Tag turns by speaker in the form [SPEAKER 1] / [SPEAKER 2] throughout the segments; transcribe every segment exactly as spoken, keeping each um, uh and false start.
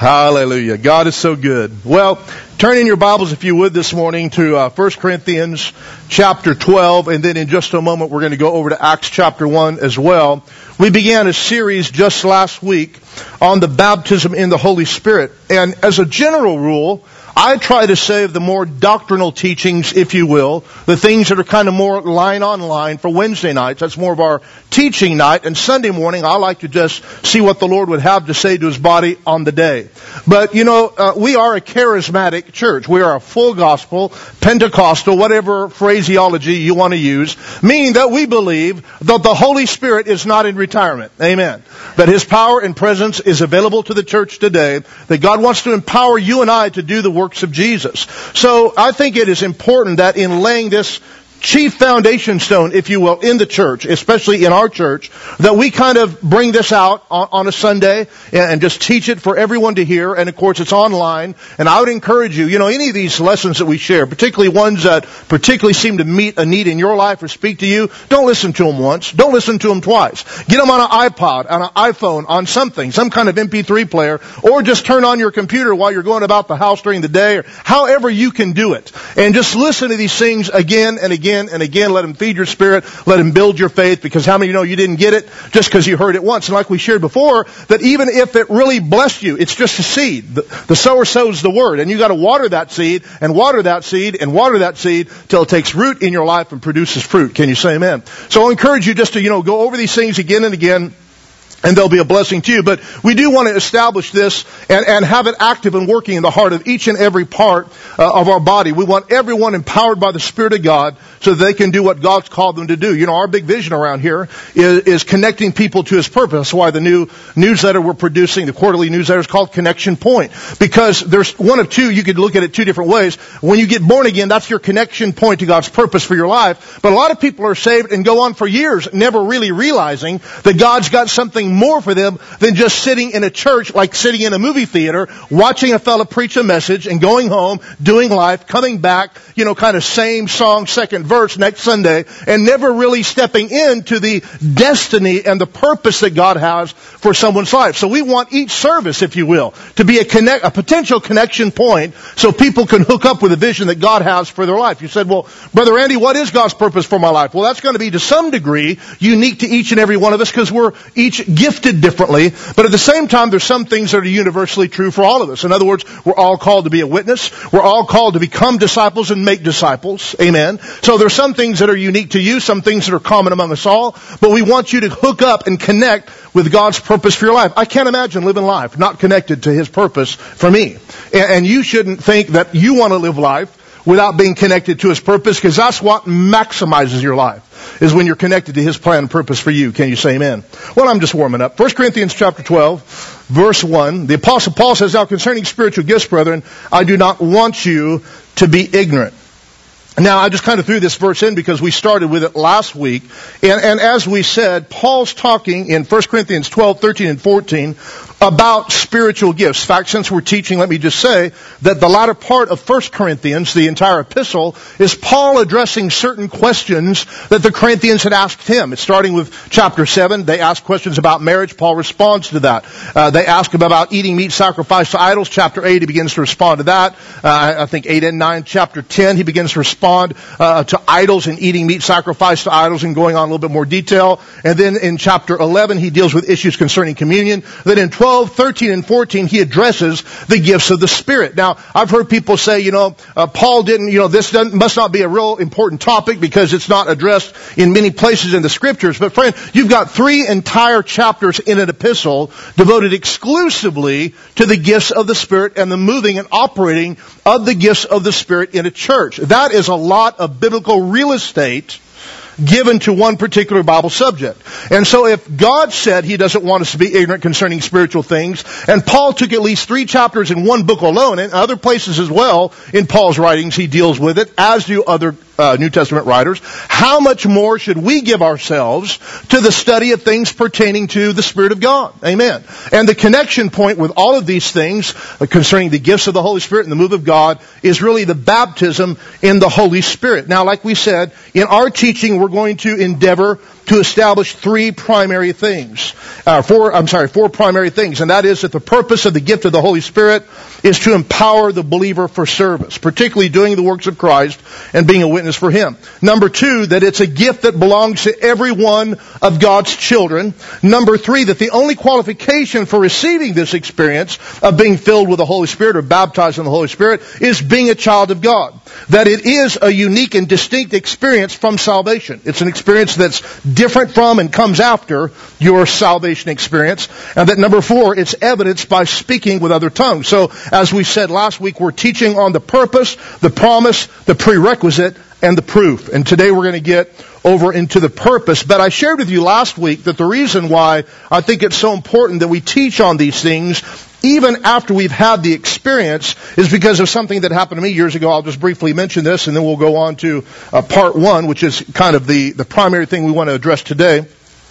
[SPEAKER 1] Hallelujah. God is so good. Well, turn in your Bibles, if you would, this morning to uh, First Corinthians chapter twelve, and then in just a moment we're going to go over to Acts chapter one as well. We began a series just last week on the baptism in the Holy Spirit. And as a general rule, I try to save the more doctrinal teachings, if you will, the things that are kind of more line on line for Wednesday nights. That's more of our teaching night. And Sunday morning, I like to just see what the Lord would have to say to His body on the day. But, you know, uh, we are a charismatic church. We are a full gospel, Pentecostal, whatever phraseology you want to use, meaning that we believe that the Holy Spirit is not in retirement. Amen. That His power and presence is available to the church today, that God wants to empower you and I to do the work of Jesus. So I think it is important that in laying this chief foundation stone, if you will, in the church, especially in our church, that we kind of bring this out on, on a Sunday and, and just teach it for everyone to hear. And of course, it's online. And I would encourage you, you know, any of these lessons that we share, particularly ones that particularly seem to meet a need in your life or speak to you, don't listen to them once. Don't listen to them twice. Get them on an iPod, on an iPhone, on something, some kind of M P three player, or just turn on your computer while you're going about the house during the day, or however you can do it. And just listen to these things again and again and again. Let Him feed your spirit. Let Him build your faith, because how many of you know you didn't get it just because you heard it once? And like we shared before, that even if it really blessed you, it's just a seed. The, the sower sows the word, and you got to water that seed and water that seed and water that seed till it takes root in your life and produces fruit. Can you say amen? So I'll encourage you just to, you know, go over these things again and again, and they'll be a blessing to you. But we do want to establish this and, and have it active and working in the heart of each and every part uh, of our body. We want everyone empowered by the Spirit of God so that they can do what God's called them to do. You know, our big vision around here is, is connecting people to His purpose. That's why the new newsletter we're producing, the quarterly newsletter, is called Connection Point. Because there's one of two, you could look at it two different ways. When you get born again, that's your connection point to God's purpose for your life. But a lot of people are saved and go on for years never really realizing that God's got something more for them than just sitting in a church, like sitting in a movie theater, watching a fella preach a message and going home, doing life, coming back, you know, kind of same song, second verse next Sunday, and never really stepping into the destiny and the purpose that God has for someone's life. So we want each service, if you will, to be a connect, a potential connection point so people can hook up with the vision that God has for their life. You said, well, Brother Andy, what is God's purpose for my life? Well, that's going to be to some degree unique to each and every one of us, because we're each gifted differently. But at the same time, there's some things that are universally true for all of us. In other words, we're all called to be a witness. We're all called to become disciples and make disciples. Amen. So there's some things that are unique to you, some things that are common among us all. But we want you to hook up and connect with God's purpose for your life. I can't imagine living life not connected to His purpose for me. And you shouldn't think that you want to live life without being connected to His purpose, because that's what maximizes your life, is when you're connected to His plan and purpose for you. Can you say amen? Well, I'm just warming up. First Corinthians chapter twelve, verse one. The Apostle Paul says, "Now concerning spiritual gifts, brethren, I do not want you to be ignorant." Now, I just kind of threw this verse in because we started with it last week. And, and as we said, Paul's talking in First Corinthians twelve, thirteen, and fourteen about spiritual gifts. In fact, since we're teaching, let me just say that the latter part of First Corinthians, the entire epistle, is Paul addressing certain questions that the Corinthians had asked him. It's starting with chapter seven. They ask questions about marriage. Paul responds to that. Uh, they ask him about eating meat sacrificed to idols. Chapter eight, he begins to respond to that. Uh, I think eight and nine. Chapter ten, he begins to respond Uh, to idols and eating meat sacrificed to idols, and going on a little bit more detail. And then in chapter eleven, he deals with issues concerning communion. Then in twelve, thirteen, and fourteen, he addresses the gifts of the Spirit. Now, I've heard people say, you know, uh, Paul didn't, you know, this doesn't, must not be a real important topic because it's not addressed in many places in the Scriptures. But friend, you've got three entire chapters in an epistle devoted exclusively to the gifts of the Spirit and the moving and operating of the gifts of the Spirit in a church. That is a lot of biblical real estate given to one particular Bible subject. And so if God said He doesn't want us to be ignorant concerning spiritual things, and Paul took at least three chapters in one book alone, and other places as well in Paul's writings he deals with it, as do other uh, New Testament writers, how much more should we give ourselves to the study of things pertaining to the Spirit of God? Amen. And the connection point with all of these things uh, concerning the gifts of the Holy Spirit and the move of God is really the baptism in the Holy Spirit. Now, like we said, in our teaching we're going to endeavor to establish three primary things. Uh, four, I'm sorry, four primary things. And that is that the purpose of the gift of the Holy Spirit is to empower the believer for service, particularly doing the works of Christ and being a witness for Him. Number two, that it's a gift that belongs to every one of God's children. Number three, that the only qualification for receiving this experience of being filled with the Holy Spirit or baptized in the Holy Spirit is being a child of God. That it is a unique and distinct experience from salvation. It's an experience that's different from and comes after your salvation experience. And that number four, it's evidenced by speaking with other tongues. So, as we said last week, we're teaching on the purpose, the promise, the prerequisite, and the proof. And today we're going to get over into the purpose. But I shared with you last week that the reason why I think it's so important that we teach on these things even after we've had the experience is because of something that happened to me years ago. I'll just briefly mention this and then we'll go on to uh, part one, which is kind of the, the primary thing we want to address today.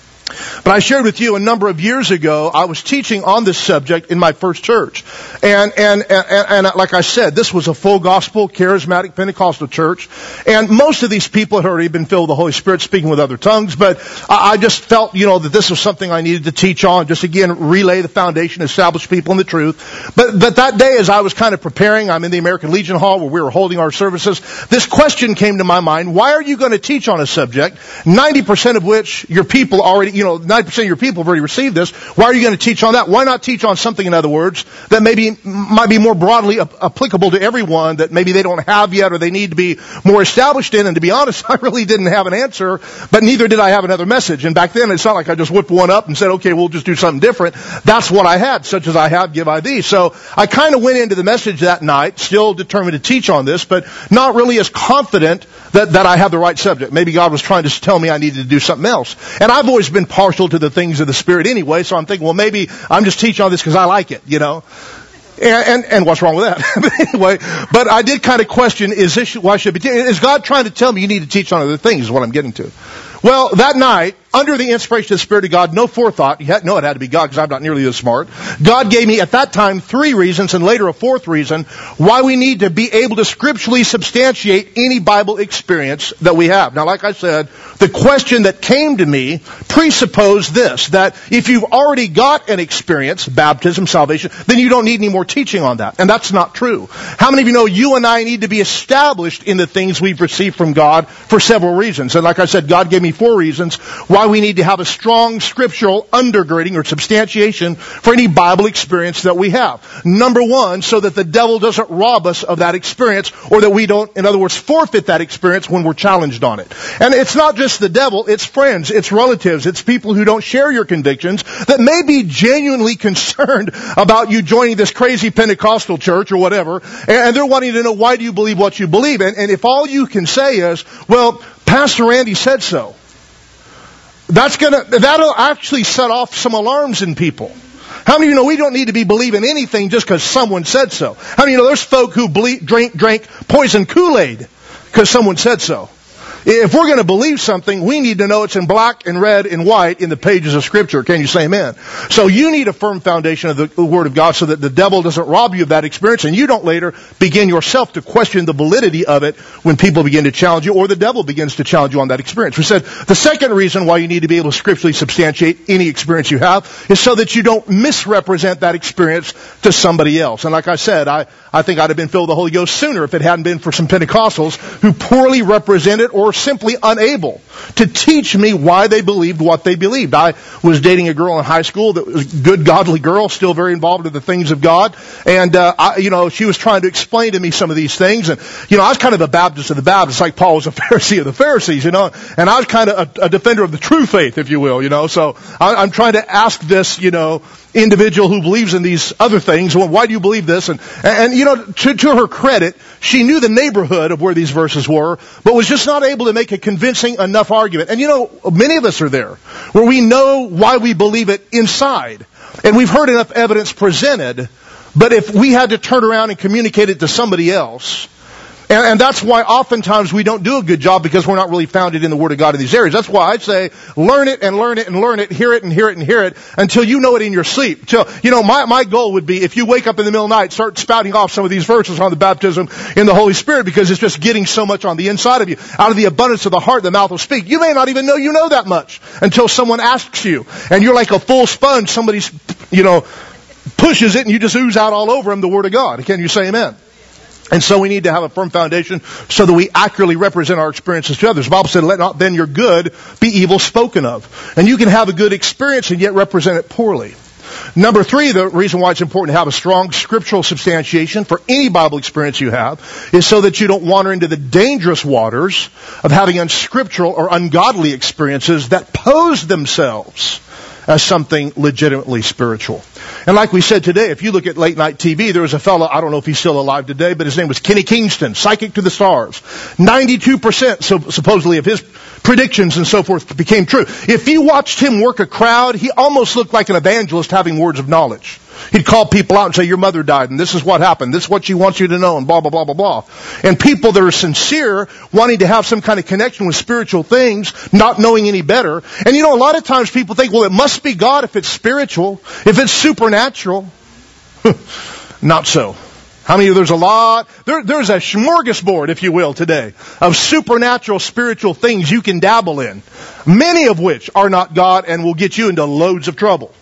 [SPEAKER 1] But I shared with you a number of years ago, I was teaching on this subject in my first church. And, and, and, and like I said, this was a full gospel, charismatic Pentecostal church. And most of these people had already been filled with the Holy Spirit, speaking with other tongues. But I just felt, you know, that this was something I needed to teach on. Just again, relay the foundation, establish people in the truth. But, but that day as I was kind of preparing, I'm in the American Legion Hall where we were holding our services. This question came to my mind: why are you going to teach on a subject, ninety percent of which your people already, you know, ninety percent of your people have already received this? Why are you going to teach on that? Why not teach on something, in other words, that maybe might be more broadly applicable to everyone, that maybe they don't have yet or they need to be more established in? And to be honest, I really didn't have an answer, but neither did I have another message. And back then, it's not like I just whipped one up and said, okay, we'll just do something different. That's what I had. Such as I have, give I thee. So I kind of went into the message that night, still determined to teach on this, but not really as confident that, that I had the right subject. Maybe God was trying to tell me I needed to do something else. And I've always been partial to the things of the Spirit anyway, so I'm thinking, well, maybe I'm just teaching on this because I like it, you know. And, and, and what's wrong with that? But anyway, but I did kind of question, is this, why should I be, te- is God trying to tell me you need to teach on other things is what I'm getting to. Well, that night, under the inspiration of the Spirit of God, no forethought, you had, no, it had to be God because I'm not nearly as smart. God gave me at that time three reasons and later a fourth reason why we need to be able to scripturally substantiate any Bible experience that we have. Now, like I said, the question that came to me presupposed this, that if you've already got an experience, baptism, salvation, then you don't need any more teaching on that. And that's not true. How many of you know you and I need to be established in the things we've received from God for several reasons? And like I said, God gave me four reasons why we need to have a strong scriptural undergirding or substantiation for any Bible experience that we have. Number one, so that the devil doesn't rob us of that experience, or that we don't, in other words, forfeit that experience when we're challenged on it. And it's not just the devil, it's friends, it's relatives, it's people who don't share your convictions that may be genuinely concerned about you joining this crazy Pentecostal church or whatever, and they're wanting to know, why do you believe what you believe? And, and if all you can say is, well, Pastor Randy said so, that's gonna, that'll actually set off some alarms in people. How many of you know we don't need to be believing anything just because someone said so? How many of you know there's folk who ble- drink, drank poison Kool-Aid because someone said so? If we're going to believe something, we need to know it's in black and red and white in the pages of Scripture. Can you say amen? So you need a firm foundation of the, the Word of God so that the devil doesn't rob you of that experience and you don't later begin yourself to question the validity of it when people begin to challenge you or the devil begins to challenge you on that experience. We said the second reason why you need to be able to scripturally substantiate any experience you have is so that you don't misrepresent that experience to somebody else. And like I said, I, I think I'd have been filled with the Holy Ghost sooner if it hadn't been for some Pentecostals who poorly represented or simply unable to teach me why they believed what they believed. I was dating a girl in high school that was a good, godly girl, still very involved in the things of God. And, uh, I, you know, she was trying to explain to me some of these things. And, you know, I was kind of a Baptist of the Baptists, like Paul was a Pharisee of the Pharisees, you know. And I was kind of a, a defender of the true faith, if you will, you know. So I, I'm trying to ask this, you know, individual who believes in these other things, well, why do you believe this? And, and, and you know, to, to her credit, she knew the neighborhood of where these verses were, but was just not able to make a convincing enough argument. And you know, many of us are there, where we know why we believe it inside. And we've heard enough evidence presented, but if we had to turn around and communicate it to somebody else, And, and that's why oftentimes we don't do a good job, because we're not really founded in the Word of God in these areas. That's why I say learn it and learn it and learn it, hear it and hear it and hear it until you know it in your sleep. Till, you know, my, my goal would be, if you wake up in the middle of the night, start spouting off some of these verses on the baptism in the Holy Spirit, because it's just getting so much on the inside of you. Out of the abundance of the heart, the mouth will speak. You may not even know you know that much until someone asks you. And you're like a full sponge. Somebody's, you know, pushes it and you just ooze out all over them the Word of God. Can you say amen? And so we need to have a firm foundation so that we accurately represent our experiences to others. The Bible said, let not then your good be evil spoken of. And you can have a good experience and yet represent it poorly. Number three, the reason why it's important to have a strong scriptural substantiation for any Bible experience you have is so that you don't wander into the dangerous waters of having unscriptural or ungodly experiences that pose themselves as something legitimately spiritual. And like we said today, if you look at late night T V, there was a fellow, I don't know if he's still alive today, but his name was Kenny Kingston, psychic to the stars. ninety-two percent so, supposedly of his predictions and so forth became true. If you watched him work a crowd, he almost looked like an evangelist having words of knowledge. He'd call people out and say, your mother died, and this is what happened. This is what she wants you to know, and blah, blah, blah, blah, blah. And people that are sincere, wanting to have some kind of connection with spiritual things, not knowing any better. And you know, a lot of times people think, well, it must be God if it's spiritual, if it's supernatural. Not so. How many of you, there's a lot, there, there's a smorgasbord, if you will, today, of supernatural spiritual things you can dabble in. Many of which are not God and will get you into loads of trouble.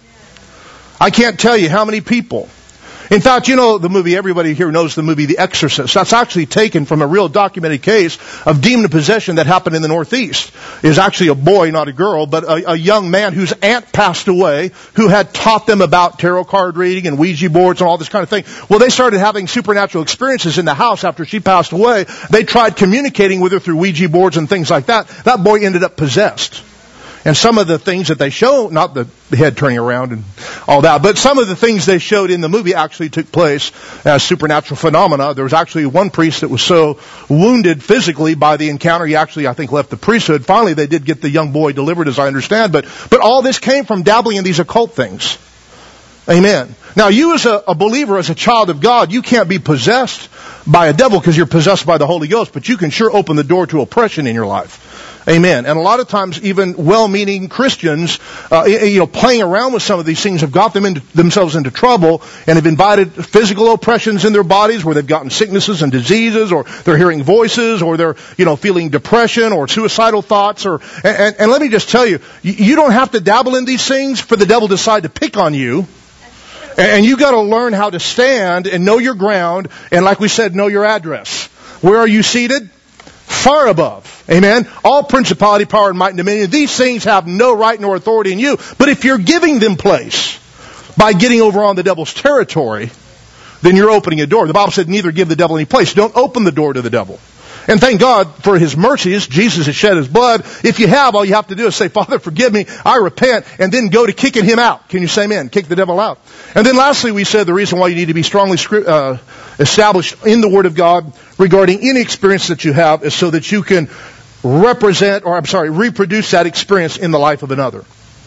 [SPEAKER 1] I can't tell you how many people. In fact, you know the movie, everybody here knows the movie The Exorcist. That's actually taken from a real documented case of demon possession that happened in the Northeast. It was actually a boy, not a girl, but a, a young man whose aunt passed away, who had taught them about tarot card reading and Ouija boards and all this kind of thing. Well, they started having supernatural experiences in the house after she passed away. They tried communicating with her through Ouija boards and things like that. That boy ended up possessed. And some of the things that they show, not the head turning around and all that, but some of the things they showed in the movie actually took place as supernatural phenomena. There was actually one priest that was so wounded physically by the encounter, he actually, I think, left the priesthood. Finally, they did get the young boy delivered, as I understand, but, but all this came from dabbling in these occult things. Amen. Now, you as a, a believer, as a child of God, you can't be possessed by a devil because you're possessed by the Holy Ghost, but you can sure open the door to oppression in your life. Amen. And a lot of times, even well-meaning Christians, uh, you know, playing around with some of these things have got them into, themselves into trouble and have invited physical oppressions in their bodies where they've gotten sicknesses and diseases, or they're hearing voices, or they're, you know, feeling depression or suicidal thoughts. Or and, and, and let me just tell you, you don't have to dabble in these things for the devil to decide to pick on you. And you got to learn how to stand and know your ground, and like we said, know your address. Where are you seated? Far above. Amen. All principality, power, and might, and dominion. These things have no right nor authority in you. But if you're giving them place by getting over on the devil's territory, then you're opening a door. The Bible said neither give the devil any place. Don't open the door to the devil. And thank God for His mercies. Jesus has shed His blood. If you have, all you have to do is say, Father, forgive me. I repent. And then go to kicking him out. Can you say amen? Kick the devil out. And then lastly, we said the reason why you need to be strongly uh, established in the Word of God regarding any experience that you have is so that you can represent, or I'm sorry, reproduce that experience in the life of another.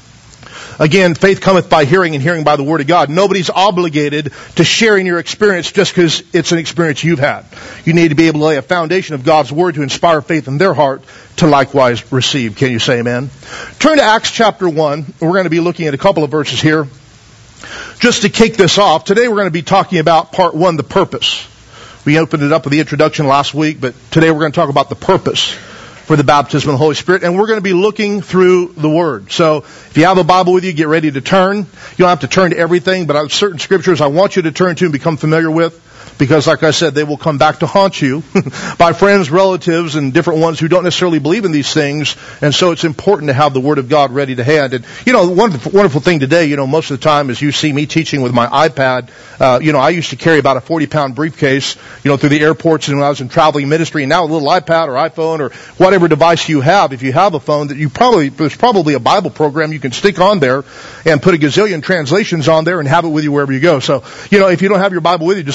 [SPEAKER 1] Again, faith cometh by hearing, and hearing by the Word of God. Nobody's obligated to sharing your experience just because it's an experience you've had. You need to be able to lay a foundation of God's Word to inspire faith in their heart to likewise receive. Can you say amen? Turn to Acts chapter one. We're going to be looking at a couple of verses here. Just to kick this off, today we're going to be talking about part one, the purpose. We opened it up with the introduction last week, but today we're going to talk about the purpose for the baptism of the Holy Spirit, and we're going to be looking through the Word. So, if you have a Bible with you, get ready to turn. You don't have to turn to everything, but certain scriptures I want you to turn to and become familiar with, because like I said, they will come back to haunt you by friends, relatives, and different ones who don't necessarily believe in these things, and so it's important to have the Word of God ready to hand. And, you know, one wonderful thing today, you know, most of the time as you see me teaching with my iPad, uh, you know, I used to carry about a forty-pound briefcase, you know, through the airports and when I was in traveling ministry, and now a little iPad or iPhone or whatever device you have, if you have a phone, that you probably, there's probably a Bible program you can stick on there and put a gazillion translations on there and have it with you wherever you go. So, you know, if you don't have your Bible with you, just whip out your phone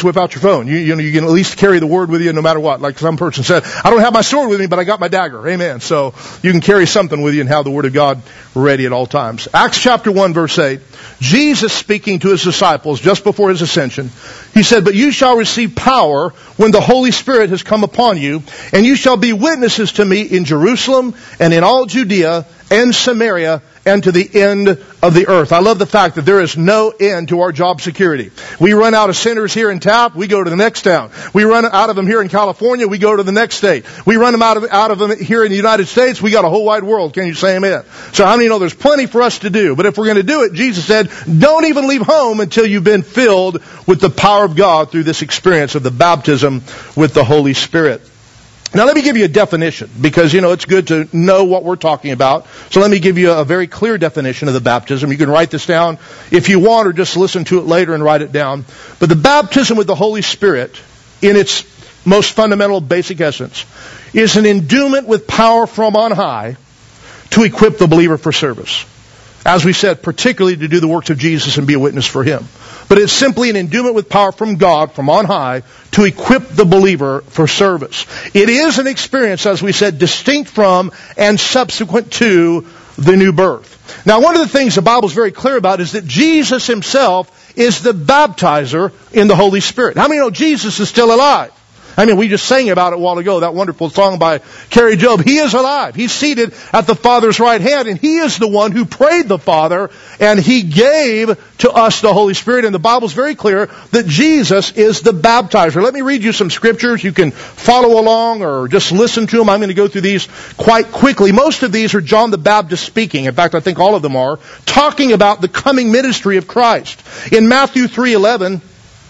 [SPEAKER 1] own. You, you know, you can at least carry the word with you no matter what. Like some person said, I don't have my sword with me, but I got my dagger. Amen. So you can carry something with you and have the word of God ready at all times. Acts chapter one, verse eight. Jesus speaking to his disciples just before his ascension, he said, "But you shall receive power when the Holy Spirit has come upon you, and you shall be witnesses to me in Jerusalem and in all Judea and Samaria and to the end of the earth." I love the fact that there is no end to our job security. We run out of sinners here in Taft, we go to the next town. We run out of them here in California, we go to the next state. We run them out of, out of them here in the United States, we got a whole wide world. Can you say amen? So how many know there's plenty for us to do? But if we're going to do it, Jesus said, don't even leave home until you've been filled with the power of God through this experience of the baptism with the Holy Spirit. Now let me give you a definition, because, you know, it's good to know what we're talking about. So let me give you a very clear definition of the baptism. You can write this down if you want, or just listen to it later and write it down. But the baptism with the Holy Spirit, in its most fundamental basic essence, is an endowment with power from on high to equip the believer for service. As we said, particularly to do the works of Jesus and be a witness for Him. But it's simply an endowment with power from God, from on high, to equip the believer for service. It is an experience, as we said, distinct from and subsequent to the new birth. Now, one of the things the Bible is very clear about is that Jesus Himself is the baptizer in the Holy Spirit. How many know Jesus is still alive? I mean, we just sang about it a while ago, that wonderful song by Carrie Job. He is alive. He's seated at the Father's right hand, and He is the one who prayed the Father, and He gave to us the Holy Spirit. And the Bible's very clear that Jesus is the baptizer. Let me read you some scriptures. You can follow along or just listen to them. I'm going to go through these quite quickly. Most of these are John the Baptist speaking. In fact, I think all of them are, talking about the coming ministry of Christ. In Matthew three eleven,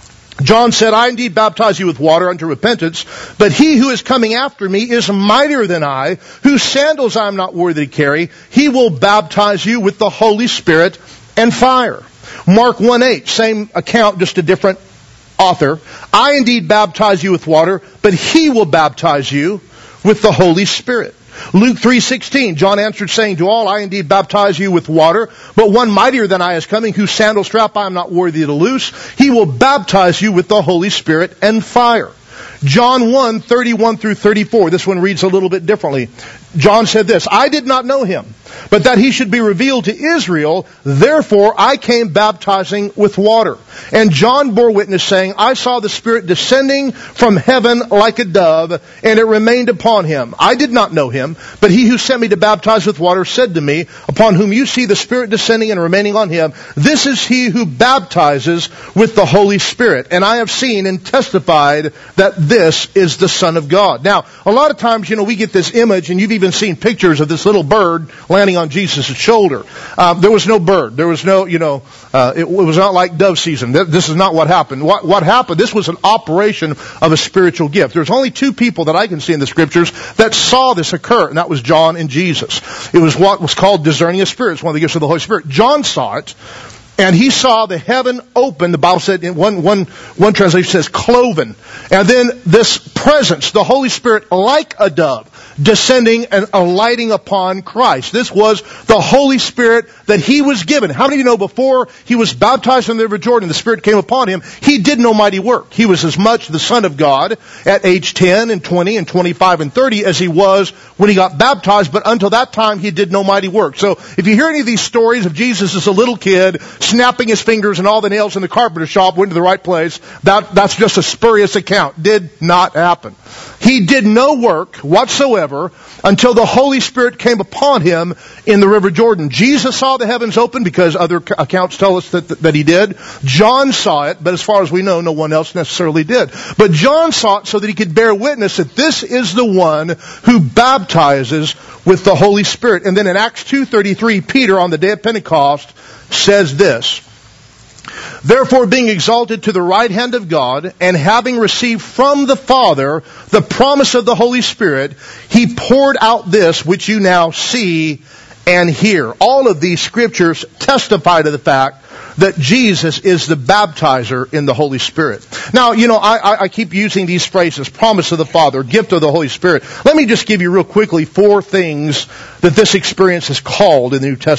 [SPEAKER 1] John said, "I indeed baptize you with water unto repentance, but He who is coming after me is mightier than I, whose sandals I am not worthy to carry. He will baptize you with the Holy Spirit and fire." Mark one eight, same account, just a different author. "I indeed baptize you with water, but He will baptize you with the Holy Spirit." Luke three sixteen, John answered saying to all, "I indeed baptize you with water, but one mightier than I is coming, whose sandal strap I am not worthy to loose. He will baptize you with the Holy Spirit and fire." John one thirty-one through thirty-four, this one reads a little bit differently. John said this, "I did not know Him, but that He should be revealed to Israel, therefore I came baptizing with water. And John bore witness, saying, I saw the Spirit descending from heaven like a dove, and it remained upon Him. I did not know Him, but He who sent me to baptize with water said to me, Upon whom you see the Spirit descending and remaining on Him, this is He who baptizes with the Holy Spirit. And I have seen and testified that this is the Son of God." Now, a lot of times, you know, we get this image, and you've even seen pictures of this little bird landing on Jesus' shoulder. Uh, there was no bird. There was no, you know, uh, it, it was not like dove season. This is not what happened. What, what happened, this was an operation of a spiritual gift. There's only two people that I can see in the Scriptures that saw this occur, and that was John and Jesus. It was what was called discerning of spirits, one of the gifts of the Holy Spirit. John saw it, and he saw the heaven open. The Bible said, in one, one, one translation says cloven. And then this presence, the Holy Spirit, like a dove, descending and alighting upon Christ. This was the Holy Spirit that He was given. How many of you know before He was baptized in the River Jordan, the Spirit came upon Him, He did no mighty work. He was as much the Son of God at age ten and twenty and twenty-five and thirty as He was when He got baptized, but until that time He did no mighty work. So if you hear any of these stories of Jesus as a little kid, snapping His fingers and all the nails in the carpenter shop went to the right place, that, that's just a spurious account. Did not happen. He did no work whatsoever until the Holy Spirit came upon Him in the River Jordan. Jesus saw the heavens open because other accounts tell us that, that, that He did. John saw it, but as far as we know, no one else necessarily did. But John saw it so that he could bear witness that this is the one who baptizes with the Holy Spirit. And then in Acts two thirty-three, Peter on the day of Pentecost says this, "Therefore, being exalted to the right hand of God, and having received from the Father the promise of the Holy Spirit, He poured out this which you now see and hear." All of these scriptures testify to the fact that Jesus is the baptizer in the Holy Spirit. Now, you know, I, I keep using these phrases, promise of the Father, gift of the Holy Spirit. Let me just give you real quickly four things that this experience is called in the New Testament.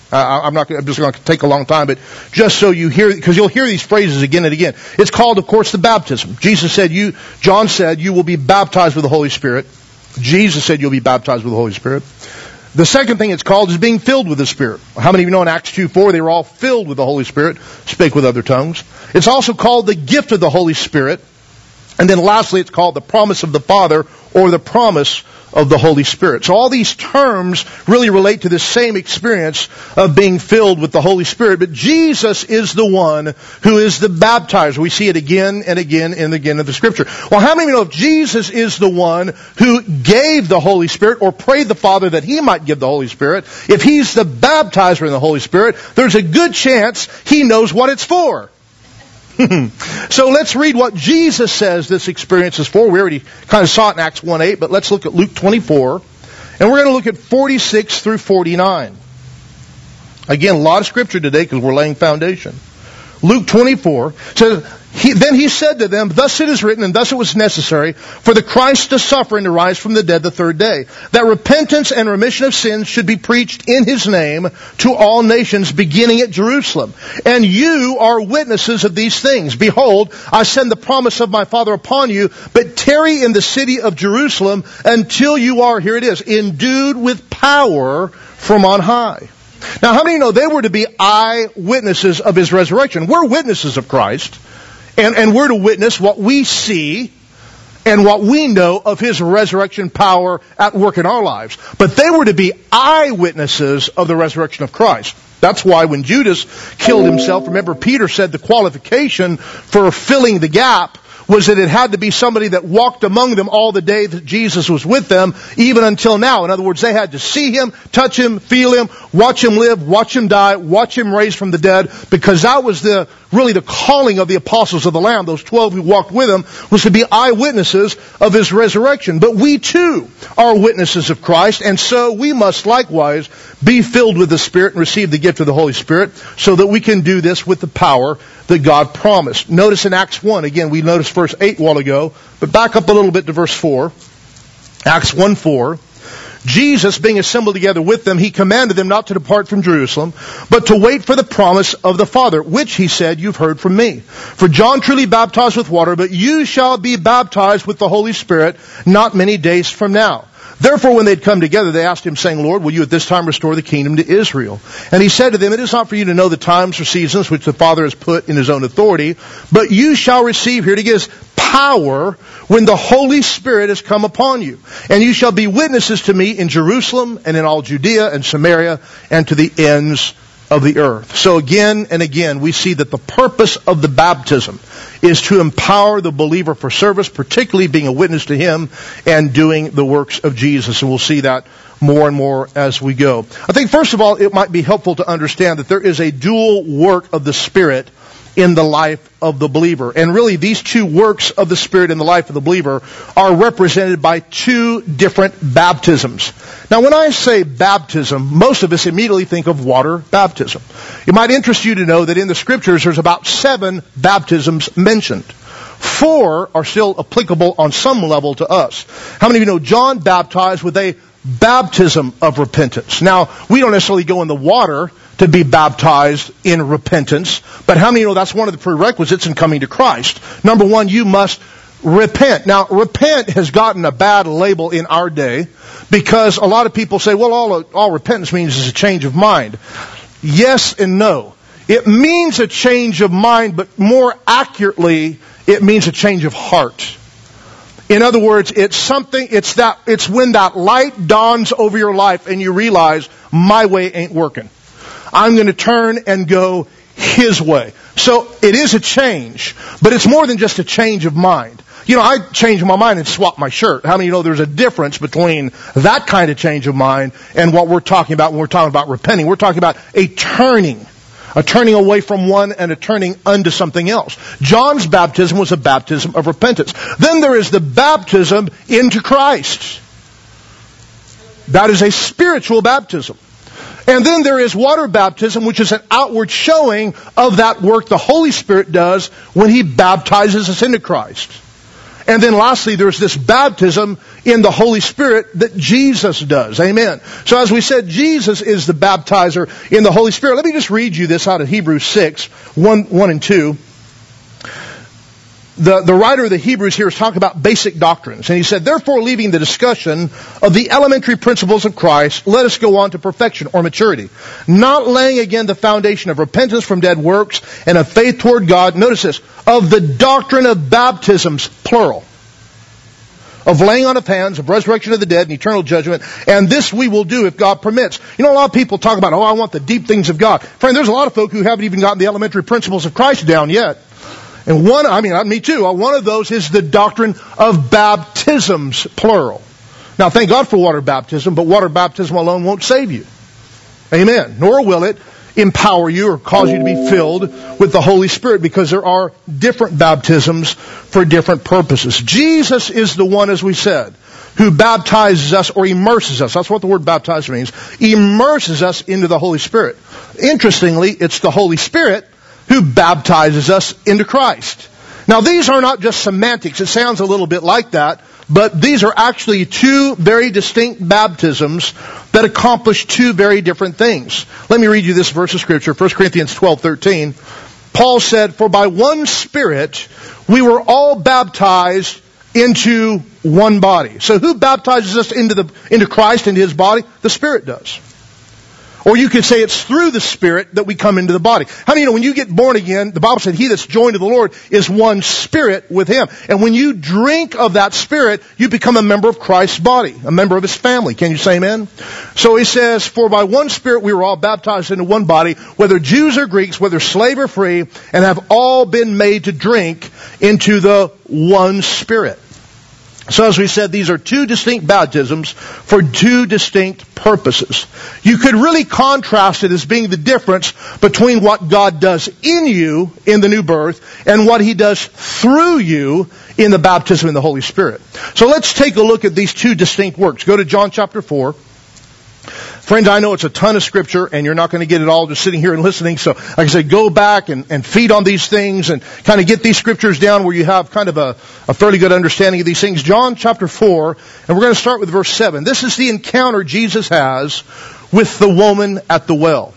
[SPEAKER 1] Uh, I'm not. I'm just going to take a long time, but just so you hear, because you'll hear these phrases again and again. It's called, of course, the baptism. Jesus said, "You." John said, "You will be baptized with the Holy Spirit." Jesus said, "You'll be baptized with the Holy Spirit." The second thing it's called is being filled with the Spirit. How many of you know in Acts two four they were all filled with the Holy Spirit, spake with other tongues? It's also called the gift of the Holy Spirit. And then lastly, it's called the promise of the Father, or the promise of the Holy Spirit. So all these terms really relate to this same experience of being filled with the Holy Spirit. But Jesus is the one who is the baptizer. We see it again and again and again in the Scripture. Well, how many of you know if Jesus is the one who gave the Holy Spirit, or prayed the Father that He might give the Holy Spirit, if He's the baptizer in the Holy Spirit, there's a good chance He knows what it's for. So let's read what Jesus says this experience is for. We already kind of saw it in Acts one eight, but let's look at Luke twenty-four. And we're going to look at forty-six through forty-nine. Again, a lot of scripture today because we're laying foundation. Luke twenty-four says, he, Then he said to them, "Thus it is written, and thus it was necessary, for the Christ to suffer and to rise from the dead the third day, that repentance and remission of sins should be preached in His name to all nations, beginning at Jerusalem. And you are witnesses of these things. Behold, I send the promise of my Father upon you, but tarry in the city of Jerusalem until you are," here it is, "endued with power from on high." Now, how many know they were to be eyewitnesses of His resurrection? We're witnesses of Christ. And, and we're to witness what we see and what we know of His resurrection power at work in our lives. But they were to be eyewitnesses of the resurrection of Christ. That's why when Judas killed himself, remember Peter said the qualification for filling the gap was that it had to be somebody that walked among them all the day that Jesus was with them, even until now. In other words, they had to see Him, touch Him, feel Him, watch Him live, watch Him die, watch Him raise from the dead, because that was the really the calling of the apostles of the Lamb. Those twelve who walked with Him was to be eyewitnesses of His resurrection. But we too are witnesses of Christ, and so we must likewise be filled with the Spirit and receive the gift of the Holy Spirit so that we can do this with the power that God promised. Notice in Acts one, again, we noticed verse eight a while ago, but back up a little bit to verse four. Acts one four. Jesus, being assembled together with them, He commanded them not to depart from Jerusalem, but to wait for the promise of the Father, which He said, "You've heard from me. For John truly baptized with water, but you shall be baptized with the Holy Spirit not many days from now." Therefore, when they had come together, they asked Him, saying, "Lord, will you at this time restore the kingdom to Israel?" And He said to them, "It is not for you to know the times or seasons which the Father has put in His own authority, but you shall receive," here it is, "power when the Holy Spirit has come upon you. And you shall be witnesses to me in Jerusalem and in all Judea and Samaria and to the ends of the earth." So again and again, we see that the purpose of the baptism is to empower the believer for service, particularly being a witness to Him and doing the works of Jesus. And we'll see that more and more as we go. I think first of all, it might be helpful to understand that there is a dual work of the Spirit in the life of the believer. And really, these two works of the Spirit in the life of the believer are represented by two different baptisms. Now, when I say baptism, most of us immediately think of water baptism. It might interest you to know that in the Scriptures, there's about seven baptisms mentioned. Four are still applicable on some level to us. How many of you know John baptized with a baptism of repentance? Now, we don't necessarily go in the water to be baptized in repentance, but how many know that's one of the prerequisites in coming to Christ? Number one, you must repent. Now, repent has gotten a bad label in our day because a lot of people say, well, all, all repentance means is a change of mind. Yes and no. It means a change of mind, but more accurately, it means a change of heart. In other words, it's something, it's that, it's when that light dawns over your life and you realize, my way ain't working. I'm going to turn and go His way. So it is a change, but it's more than just a change of mind. You know, I change my mind and swap my shirt. How many of you know there's a difference between that kind of change of mind and what we're talking about when we're talking about repenting? We're talking about a turning. A turning away from one and a turning unto something else. John's baptism was a baptism of repentance. Then there is the baptism into Christ. That is a spiritual baptism. And then there is water baptism, which is an outward showing of that work the Holy Spirit does when He baptizes us into Christ. And then lastly, there's this baptism in the Holy Spirit that Jesus does. Amen. So as we said, Jesus is the baptizer in the Holy Spirit. Let me just read you this out of Hebrews six, one, one and two. The, the writer of the Hebrews here is talking about basic doctrines. And he said, therefore, leaving the discussion of the elementary principles of Christ, let us go on to perfection or maturity, not laying again the foundation of repentance from dead works and of faith toward God. Notice this, of the doctrine of baptisms, plural, of laying on of hands, of resurrection of the dead and eternal judgment. And this we will do if God permits. You know, a lot of people talk about, oh, I want the deep things of God. Friend, there's a lot of folk who haven't even gotten the elementary principles of Christ down yet. And one, I mean, me too, one of those is the doctrine of baptisms, plural. Now, thank God for water baptism, but water baptism alone won't save you. Amen. Nor will it empower you or cause you to be filled with the Holy Spirit, because there are different baptisms for different purposes. Jesus is the one, as we said, who baptizes us or immerses us. That's what the word baptize means. Immerses us into the Holy Spirit. Interestingly, it's the Holy Spirit who baptizes us into Christ. Now, these are not just semantics. It sounds a little bit like that, but these are actually two very distinct baptisms that accomplish two very different things. Let me read you this verse of Scripture, First Corinthians twelve thirteen. Paul said, for by one Spirit we were all baptized into one body. So who baptizes us into the into Christ, into His body? The Spirit does. Or you could say it's through the Spirit that we come into the body. How many of you know when you get born again, the Bible said he that's joined to the Lord is one Spirit with Him. And when you drink of that Spirit, you become a member of Christ's body, a member of His family. Can you say amen? So he says, for by one Spirit we were all baptized into one body, whether Jews or Greeks, whether slave or free, and have all been made to drink into the one Spirit. So as we said, these are two distinct baptisms for two distinct purposes. You could really contrast it as being the difference between what God does in you in the new birth and what He does through you in the baptism in the Holy Spirit. So let's take a look at these two distinct works. Go to John chapter four. Friends, I know it's a ton of Scripture, and you're not going to get it all just sitting here and listening. So, like I said, go back and, and feed on these things and kind of get these Scriptures down where you have kind of a, a fairly good understanding of these things. John chapter four, and we're going to start with verse seven. This is the encounter Jesus has with the woman at the well.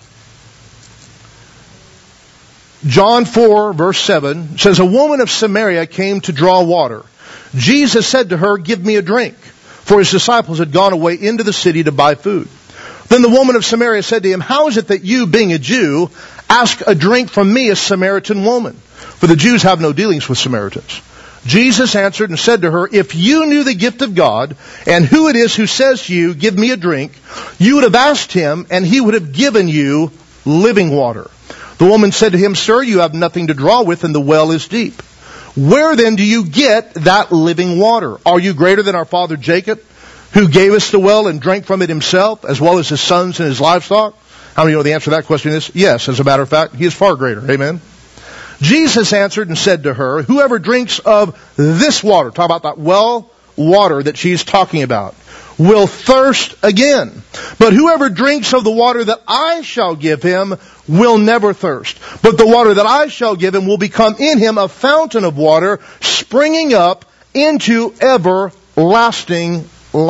[SPEAKER 1] John four, verse seven says, a woman of Samaria came to draw water. Jesus said to her, give me a drink. For His disciples had gone away into the city to buy food. Then the woman of Samaria said to Him, how is it that you, being a Jew, ask a drink from me, a Samaritan woman? For the Jews have no dealings with Samaritans. Jesus answered and said to her, if you knew the gift of God, and who it is who says to you, give me a drink, you would have asked Him, and He would have given you living water. The woman said to Him, sir, you have nothing to draw with, and the well is deep. Where then do you get that living water? Are you greater than our father Jacob, who gave us the well and drank from it himself, as well as his sons and his livestock? How many know the answer to that question is yes, as a matter of fact, he is far greater. Amen. Jesus answered and said to her, whoever drinks of this water, talk about that well water that she's talking about, will thirst again. But whoever drinks of the water that I shall give him will never thirst. But the water that I shall give him will become in him a fountain of water springing up into everlasting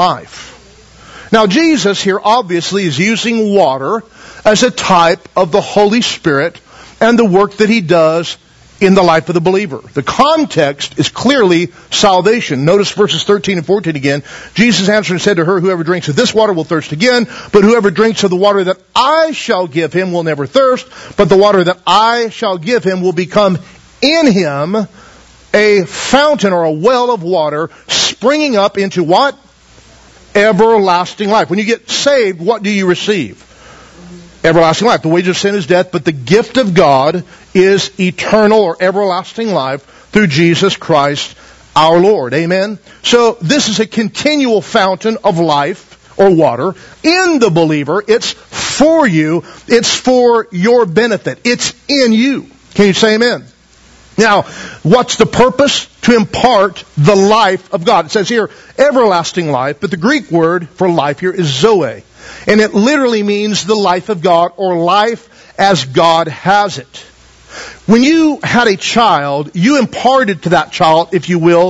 [SPEAKER 1] life. Now Jesus here obviously is using water as a type of the Holy Spirit and the work that He does in the life of the believer. The context is clearly salvation. Notice verses thirteen and fourteen again. Jesus answered and said to her, whoever drinks of this water will thirst again, but whoever drinks of the water that I shall give him will never thirst, but the water that I shall give him will become in him a fountain or a well of water springing up into what? Everlasting life. When you get saved, what do you receive? Everlasting life. The wages of sin is death, but the gift of God is eternal or everlasting life through Jesus Christ our Lord. Amen? So this is a continual fountain of life or water in the believer. It's for you. It's for your benefit. It's in you. Can you say amen? Now, what's the purpose? To impart the life of God. It says here, everlasting life, but the Greek word for life here is zoe. And it literally means the life of God or life as God has it. When you had a child, you imparted to that child, if you will,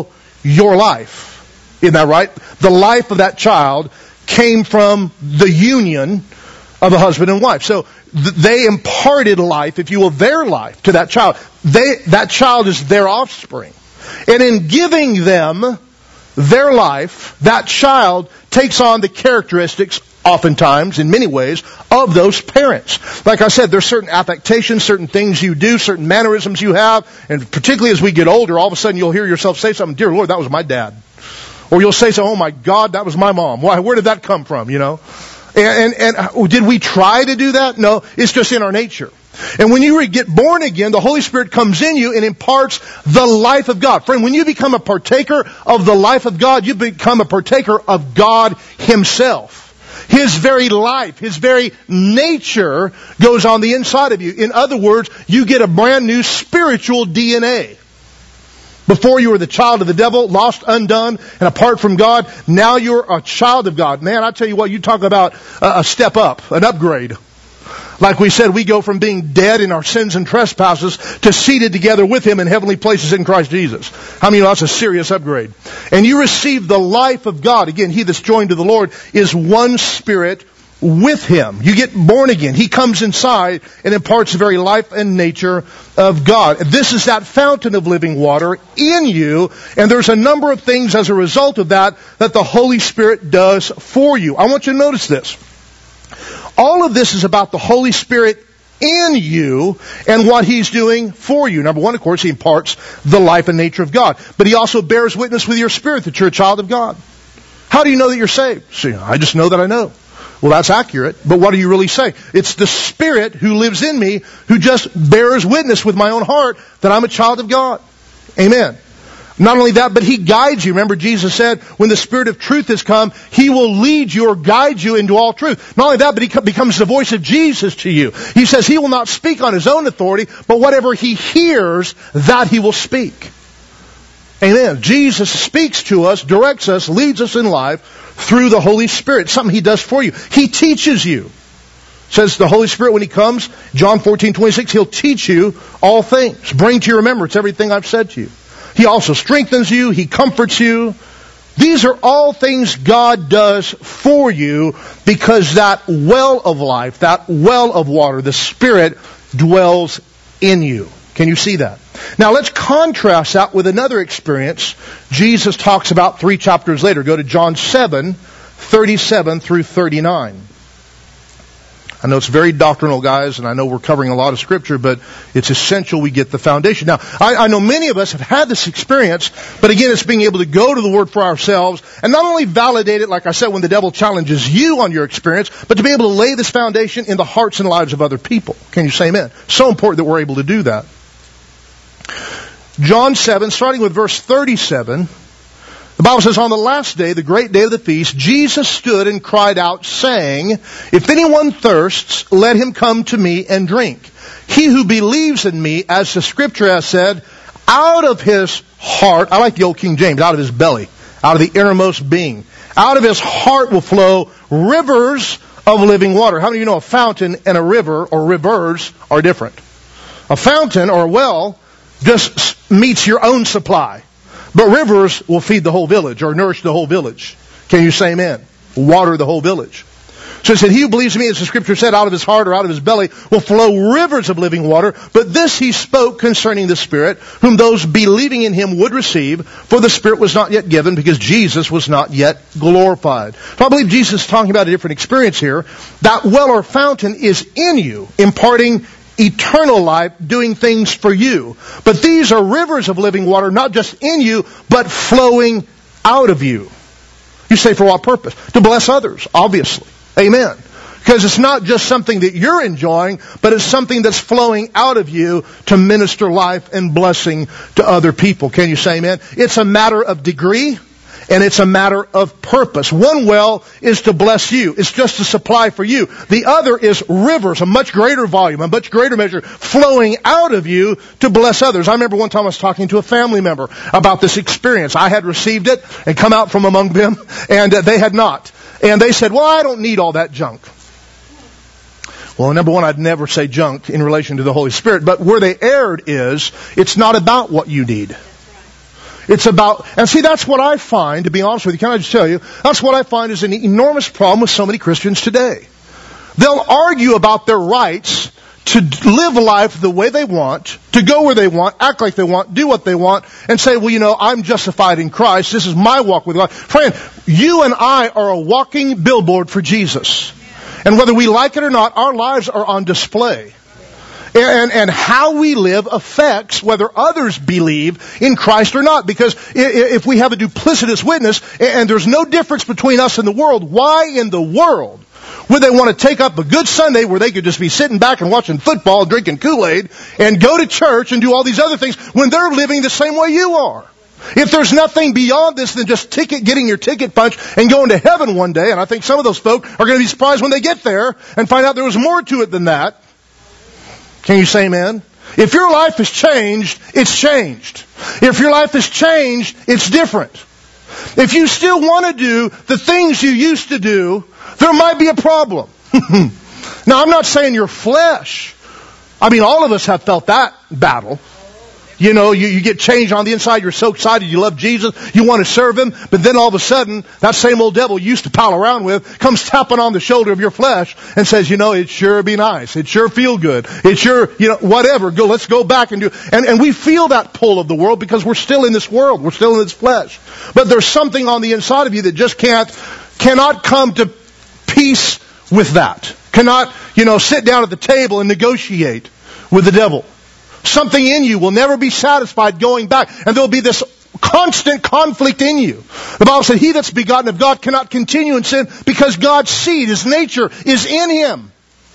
[SPEAKER 1] your life. Isn't that right? The life of that child came from the union of a husband and wife. So th- they imparted life, if you will, their life to that child. They, that child is their offspring. And in giving them their life, that child takes on the characteristics, oftentimes, in many ways, of those parents. Like I said, there's certain affectations, certain things you do, certain mannerisms you have, and particularly as we get older, all of a sudden you'll hear yourself say something, "Dear Lord, that was my dad." Or you'll say something, "Oh my God, that was my mom. Why? Where did that come from?" You know? And, and, and did we try to do that? No, it's just in our nature. And when you get born again, the Holy Spirit comes in you and imparts the life of God. Friend, when you become a partaker of the life of God, you become a partaker of God Himself. His very life, His very nature goes on the inside of you. In other words, you get a brand new spiritual D N A. Before you were the child of the devil, lost, undone, and apart from God. Now you're a child of God. Man, I tell you what, you talk about a step up, an upgrade. Like we said, we go from being dead in our sins and trespasses to seated together with Him in heavenly places in Christ Jesus. How many of you know that's a serious upgrade? And you receive the life of God. Again, he that's joined to the Lord is one spirit with Him. You get born again. He comes inside and imparts the very life and nature of God. This is that fountain of living water in you, and there's a number of things as a result of that that the Holy Spirit does for you. I want you to notice this. All of this is about the Holy Spirit in you and what He's doing for you. Number one, of course, He imparts the life and nature of God. But He also bears witness with your spirit that you're a child of God. How do you know that you're saved? See, I just know that I know. Well, that's accurate, but what do you really say? It's the Spirit who lives in me who just bears witness with my own heart that I'm a child of God. Amen. Not only that, but He guides you. Remember, Jesus said, when the Spirit of truth has come, He will lead you or guide you into all truth. Not only that, but He becomes the voice of Jesus to you. He says He will not speak on His own authority, but whatever He hears, that He will speak. Amen. Jesus speaks to us, directs us, leads us in life through the Holy Spirit. Something He does for you. He teaches you. It says the Holy Spirit, when He comes, John fourteen twenty-six, He'll teach you all things. Bring to your remembrance everything I've said to you. He also strengthens you. He comforts you. These are all things God does for you because that well of life, that well of water, the Spirit dwells in you. Can you see that? Now let's contrast that with another experience Jesus talks about three chapters later. Go to John seven, thirty-seven through thirty-nine. I know it's very doctrinal, guys, and I know we're covering a lot of Scripture, but it's essential we get the foundation. Now, I, I know many of us have had this experience, but again, it's being able to go to the Word for ourselves and not only validate it, like I said, when the devil challenges you on your experience, but to be able to lay this foundation in the hearts and lives of other people. Can you say amen? So important that we're able to do that. John seven, starting with verse thirty-seven, the Bible says, on the last day, the great day of the feast, Jesus stood and cried out, saying, if anyone thirsts, let him come to me and drink. He who believes in me, as the Scripture has said, out of his heart, I like the old King James, out of his belly, out of the innermost being, out of his heart will flow rivers of living water. How many of you know a fountain and a river, or rivers, are different? A fountain, or a well, just meets your own supply. But rivers will feed the whole village or nourish the whole village. Can you say amen? Water the whole village. So it said, he who believes in me, as the Scripture said, out of his heart or out of his belly will flow rivers of living water. But this he spoke concerning the Spirit, whom those believing in him would receive, for the Spirit was not yet given because Jesus was not yet glorified. So I believe Jesus is talking about a different experience here. That well or fountain is in you, imparting eternal life, doing things for you. But these are rivers of living water, not just in you, but flowing out of you. You say, for what purpose? To bless others, obviously. Amen. Because it's not just something that you're enjoying, but it's something that's flowing out of you to minister life and blessing to other people. Can you say amen? It's a matter of degree. And it's a matter of purpose. One well is to bless you. It's just a supply for you. The other is rivers, a much greater volume, a much greater measure, flowing out of you to bless others. I remember one time I was talking to a family member about this experience. I had received it and come out from among them, and uh, they had not. And they said, well, I don't need all that junk. Well, number one, I'd never say junk in relation to the Holy Spirit, but where they erred is, it's not about what you need. It's about, and see, that's what I find, to be honest with you, can I just tell you, that's what I find is an enormous problem with so many Christians today. They'll argue about their rights to live life the way they want, to go where they want, act like they want, do what they want, and say, well, you know, I'm justified in Christ. This is my walk with God. Friend, you and I are a walking billboard for Jesus. And whether we like it or not, our lives are on display. And, and how we live affects whether others believe in Christ or not. Because if we have a duplicitous witness, and there's no difference between us and the world, why in the world would they want to take up a good Sunday where they could just be sitting back and watching football, drinking Kool-Aid, and go to church and do all these other things when they're living the same way you are? If there's nothing beyond this than just ticket, getting your ticket punched and going to heaven one day, and I think some of those folk are going to be surprised when they get there and find out there was more to it than that. Can you say amen? If your life has changed, it's changed. If your life has changed, it's different. If you still want to do the things you used to do, there might be a problem. Now, I'm not saying your flesh. I mean, all of us have felt that battle. You know, you, you get changed on the inside. You're so excited. You love Jesus. You want to serve Him. But then all of a sudden, that same old devil you used to pal around with comes tapping on the shoulder of your flesh and says, you know, it sure be nice. It sure feel good. It sure, you know, whatever. Go, let's go back and do. And, and we feel that pull of the world because we're still in this world. We're still in this flesh. But there's something on the inside of you that just can't, cannot come to peace with that. Cannot, you know, sit down at the table and negotiate with the devil. Something in you will never be satisfied going back. And there'll be this constant conflict in you. The Bible said, he that's begotten of God cannot continue in sin because God's seed, His nature, is in him.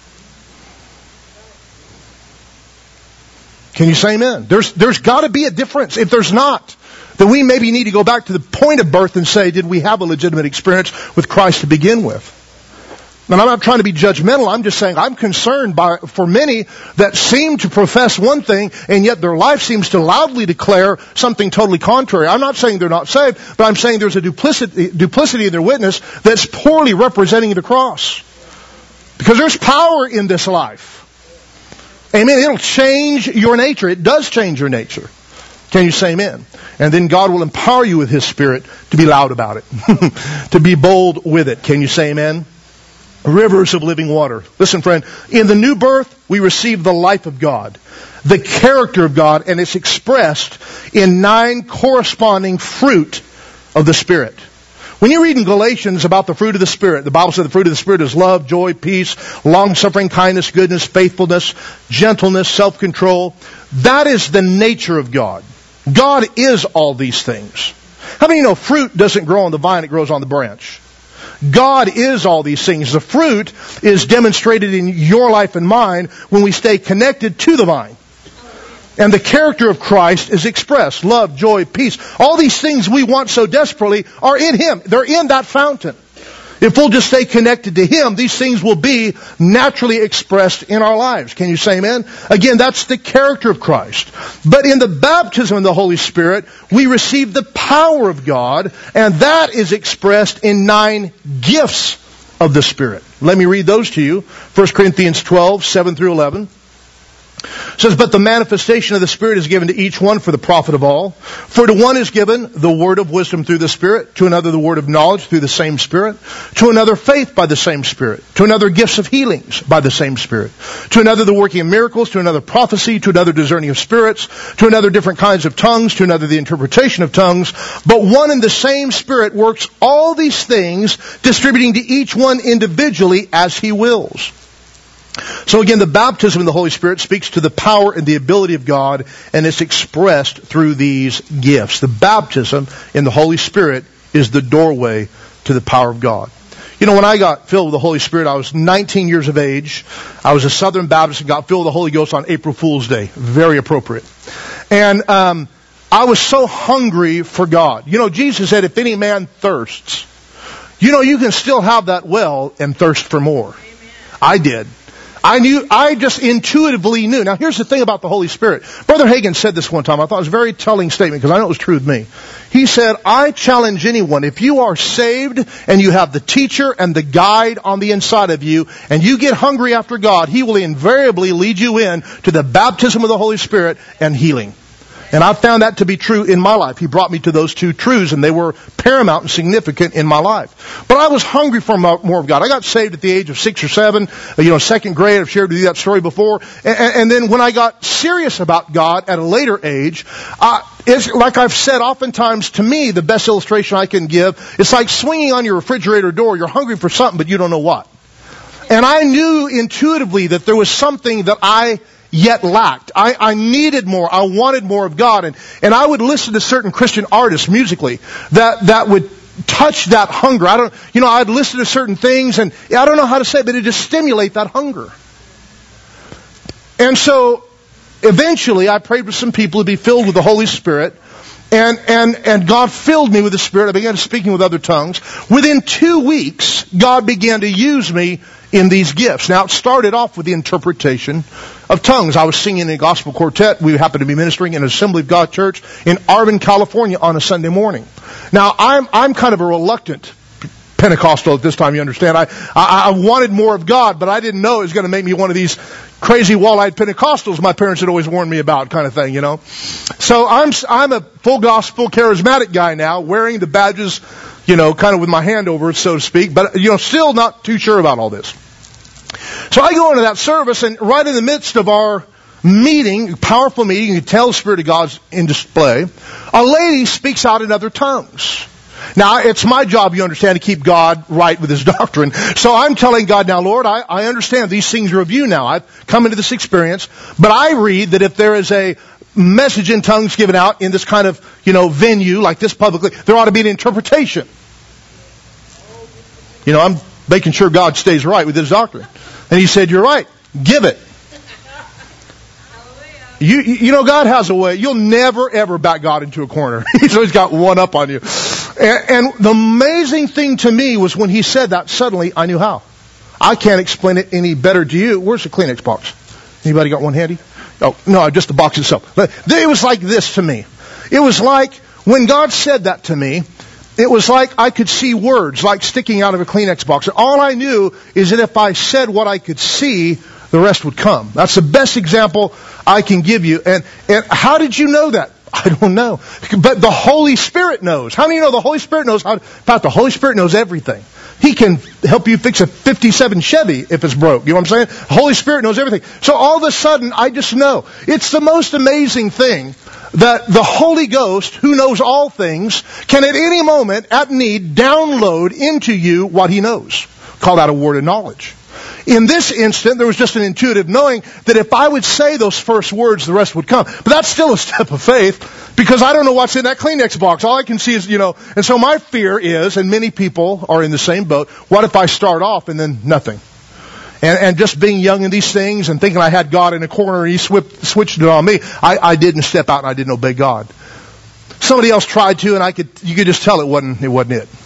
[SPEAKER 1] Can you say amen? There's, there's got to be a difference. If there's not, then we maybe need to go back to the point of birth and say, did we have a legitimate experience with Christ to begin with? And I'm not trying to be judgmental. I'm just saying I'm concerned by for many that seem to profess one thing and yet their life seems to loudly declare something totally contrary. I'm not saying they're not saved, but I'm saying there's a duplicity, duplicity in their witness that's poorly representing the cross. Because there's power in this life. Amen. It'll change your nature. It does change your nature. Can you say amen? And then God will empower you with His Spirit to be loud about it. To be bold with it. Can you say amen? Rivers of living water. Listen, friend, in the new birth, we receive the life of God, the character of God, and it's expressed in nine corresponding fruit of the Spirit. When you read in Galatians about the fruit of the Spirit, the Bible says the fruit of the Spirit is love, joy, peace, long-suffering, kindness, goodness, faithfulness, gentleness, self-control. That is the nature of God. God is all these things. How many of you know fruit doesn't grow on the vine, it grows on the branch? God is all these things. The fruit is demonstrated in your life and mine when we stay connected to the vine. And the character of Christ is expressed. Love, joy, peace. All these things we want so desperately are in Him. They're in that fountain. If we'll just stay connected to Him, these things will be naturally expressed in our lives. Can you say amen? Again, that's the character of Christ. But in the baptism of the Holy Spirit, we receive the power of God, and that is expressed in nine gifts of the Spirit. Let me read those to you. First Corinthians twelve, seven through eleven. It says, but the manifestation of the Spirit is given to each one for the profit of all. For to one is given the word of wisdom through the Spirit, to another the word of knowledge through the same Spirit, to another faith by the same Spirit, to another gifts of healings by the same Spirit, to another the working of miracles, to another prophecy, to another discerning of spirits, to another different kinds of tongues, to another the interpretation of tongues. But one and the same Spirit works all these things, distributing to each one individually as He wills. So again, the baptism in the Holy Spirit speaks to the power and the ability of God, and it's expressed through these gifts. The baptism in the Holy Spirit is the doorway to the power of God. You know, when I got filled with the Holy Spirit, I was nineteen years of age. I was a Southern Baptist and got filled with the Holy Ghost on April Fool's Day. Very appropriate. And um, I was so hungry for God. You know, Jesus said, if any man thirsts, you know, you can still have that well and thirst for more. Amen. I did. I knew, I just intuitively knew. Now here's the thing about the Holy Spirit. Brother Hagin said this one time. I thought it was a very telling statement because I know it was true with me. He said, I challenge anyone, if you are saved and you have the teacher and the guide on the inside of you and you get hungry after God, He will invariably lead you in to the baptism of the Holy Spirit and healing. And I found that to be true in my life. He brought me to those two truths, and they were paramount and significant in my life. But I was hungry for more of God. I got saved at the age of six or seven, you know, second grade. I've shared with you that story before. And, and then when I got serious about God at a later age, uh, it's like I've said oftentimes, to me, the best illustration I can give, it's like swinging on your refrigerator door. You're hungry for something, but you don't know what. And I knew intuitively that there was something that I yet lacked. I, I needed more. I wanted more of God. And, and I would listen to certain Christian artists musically that, that would touch that hunger. I don't, you know, I'd listen to certain things, and I don't know how to say it, but it just stimulate that hunger. And so eventually I prayed with some people to be filled with the Holy Spirit. And, and, and God filled me with the Spirit. I began speaking with other tongues. Within two weeks, God began to use me in these gifts. Now, it started off with the interpretation of tongues. I was singing in a gospel quartet. We happened to be ministering in an Assembly of God church in Arvin, California on a Sunday morning. Now, I'm, I'm kind of a reluctant Pentecostal at this time, you understand. I, I, I wanted more of God, but I didn't know it was going to make me one of these crazy wall-eyed Pentecostals my parents had always warned me about, kind of thing, you know. So I'm, I'm a full gospel charismatic guy now, wearing the badges, you know, kind of with my hand over it, so to speak, but, you know, still not too sure about all this. So I go into that service, and right in the midst of our meeting, powerful meeting, you can tell the Spirit of God's in display, a lady speaks out in other tongues. Now, it's my job, you understand, to keep God right with His doctrine. So I'm telling God, now, Lord, I, I understand these things are of you now. I've come into this experience. But I read that if there is a message in tongues given out in this kind of, you know, venue like this publicly, there ought to be an interpretation. You know, I'm making sure God stays right with His doctrine. And He said, you're right. Give it. You, you know, God has a way. You'll never, ever back God into a corner. He's always got one up on you. And, and the amazing thing to me was when He said that, suddenly I knew how. I can't explain it any better to you. Where's the Kleenex box? Anybody got one handy? Oh, no, just the box itself. But it was like this to me. It was like when God said that to me, it was like I could see words like sticking out of a Kleenex box. And all I knew is that if I said what I could see, the rest would come. That's the best example I can give you. And, and how did you know that? I don't know. But the Holy Spirit knows. How many of you know the Holy Spirit knows how? In fact, the Holy Spirit knows everything. He can help you fix a fifty-seven Chevy if it's broke. You know what I'm saying? The Holy Spirit knows everything. So all of a sudden, I just know. It's the most amazing thing that the Holy Ghost, who knows all things, can at any moment, at need, download into you what He knows. Call that a word of knowledge. In this instant, there was just an intuitive knowing that if I would say those first words, the rest would come. But that's still a step of faith, because I don't know what's in that Kleenex box. All I can see is, you know, and so my fear is, and many people are in the same boat, what if I start off and then nothing? And, and just being young in these things and thinking I had God in a corner and He switched, switched it on me, I, I didn't step out and I didn't obey God. Somebody else tried to, and I could, you could just tell it wasn't, it wasn't it.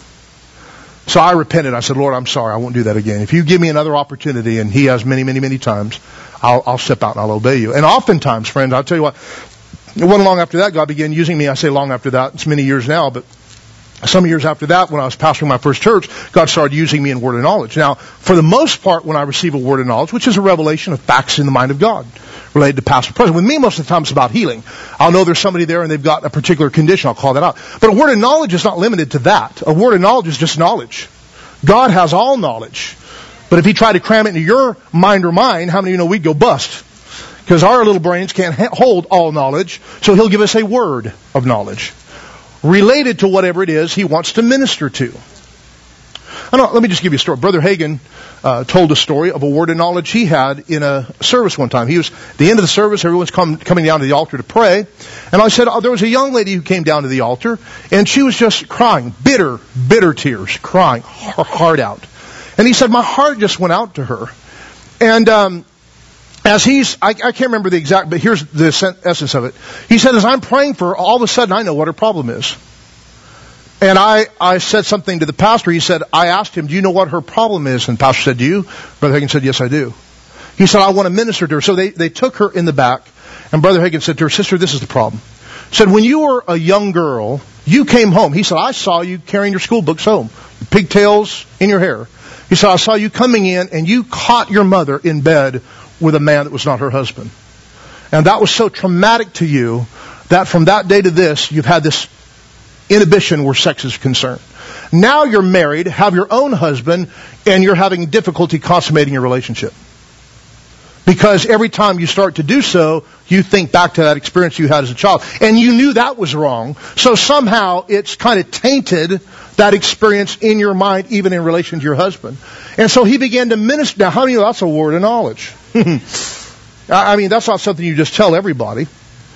[SPEAKER 1] So I repented. I said, Lord, I'm sorry. I won't do that again. If you give me another opportunity, and He has many, many, many times, I'll, I'll step out and I'll obey you. And oftentimes, friends, I'll tell you what, it wasn't long after that God began using me. I say long after that. It's many years now, but some years after that, when I was pastoring my first church, God started using me in word of knowledge. Now, for the most part, when I receive a word of knowledge, which is a revelation of facts in the mind of God, related to past and present. With me, most of the time, it's about healing. I'll know there's somebody there and they've got a particular condition. I'll call that out. But a word of knowledge is not limited to that. A word of knowledge is just knowledge. God has all knowledge. But if He tried to cram it into your mind or mine, how many of you know we'd go bust? Because our little brains can't ha- hold all knowledge. So He'll give us a word of knowledge related to whatever it is He wants to minister to. I don't, let me just give you a story. Brother Hagin uh, told a story of a word of knowledge he had in a service one time. He was at the end of the service. Everyone's come, coming down to the altar to pray. And I said, oh, there was a young lady who came down to the altar, and she was just crying, bitter, bitter tears, crying her heart out. And he said, my heart just went out to her. And um, as he's, I, I can't remember the exact, but here's the essence of it. He said, as I'm praying for her, all of a sudden I know what her problem is. And I, I said something to the pastor. He said, I asked him, do you know what her problem is? And the pastor said, do you? Brother Hagin said, yes, I do. He said, I want to minister to her. So they, they took her in the back. And Brother Hagin said to her, sister, this is the problem. He said, when you were a young girl, you came home. He said, I saw you carrying your school books home, pigtails in your hair. He said, I saw you coming in and you caught your mother in bed with a man that was not her husband. And that was so traumatic to you that from that day to this, you've had this inhibition where sex is concerned. Now you're married, have your own husband, and you're having difficulty consummating your relationship. Because every time you start to do so, you think back to that experience you had as a child. And you knew that was wrong. So somehow it's kind of tainted that experience in your mind, even in relation to your husband. And so he began to minister. Now, how many of you know that's a word of knowledge? I mean, that's not something you just tell everybody.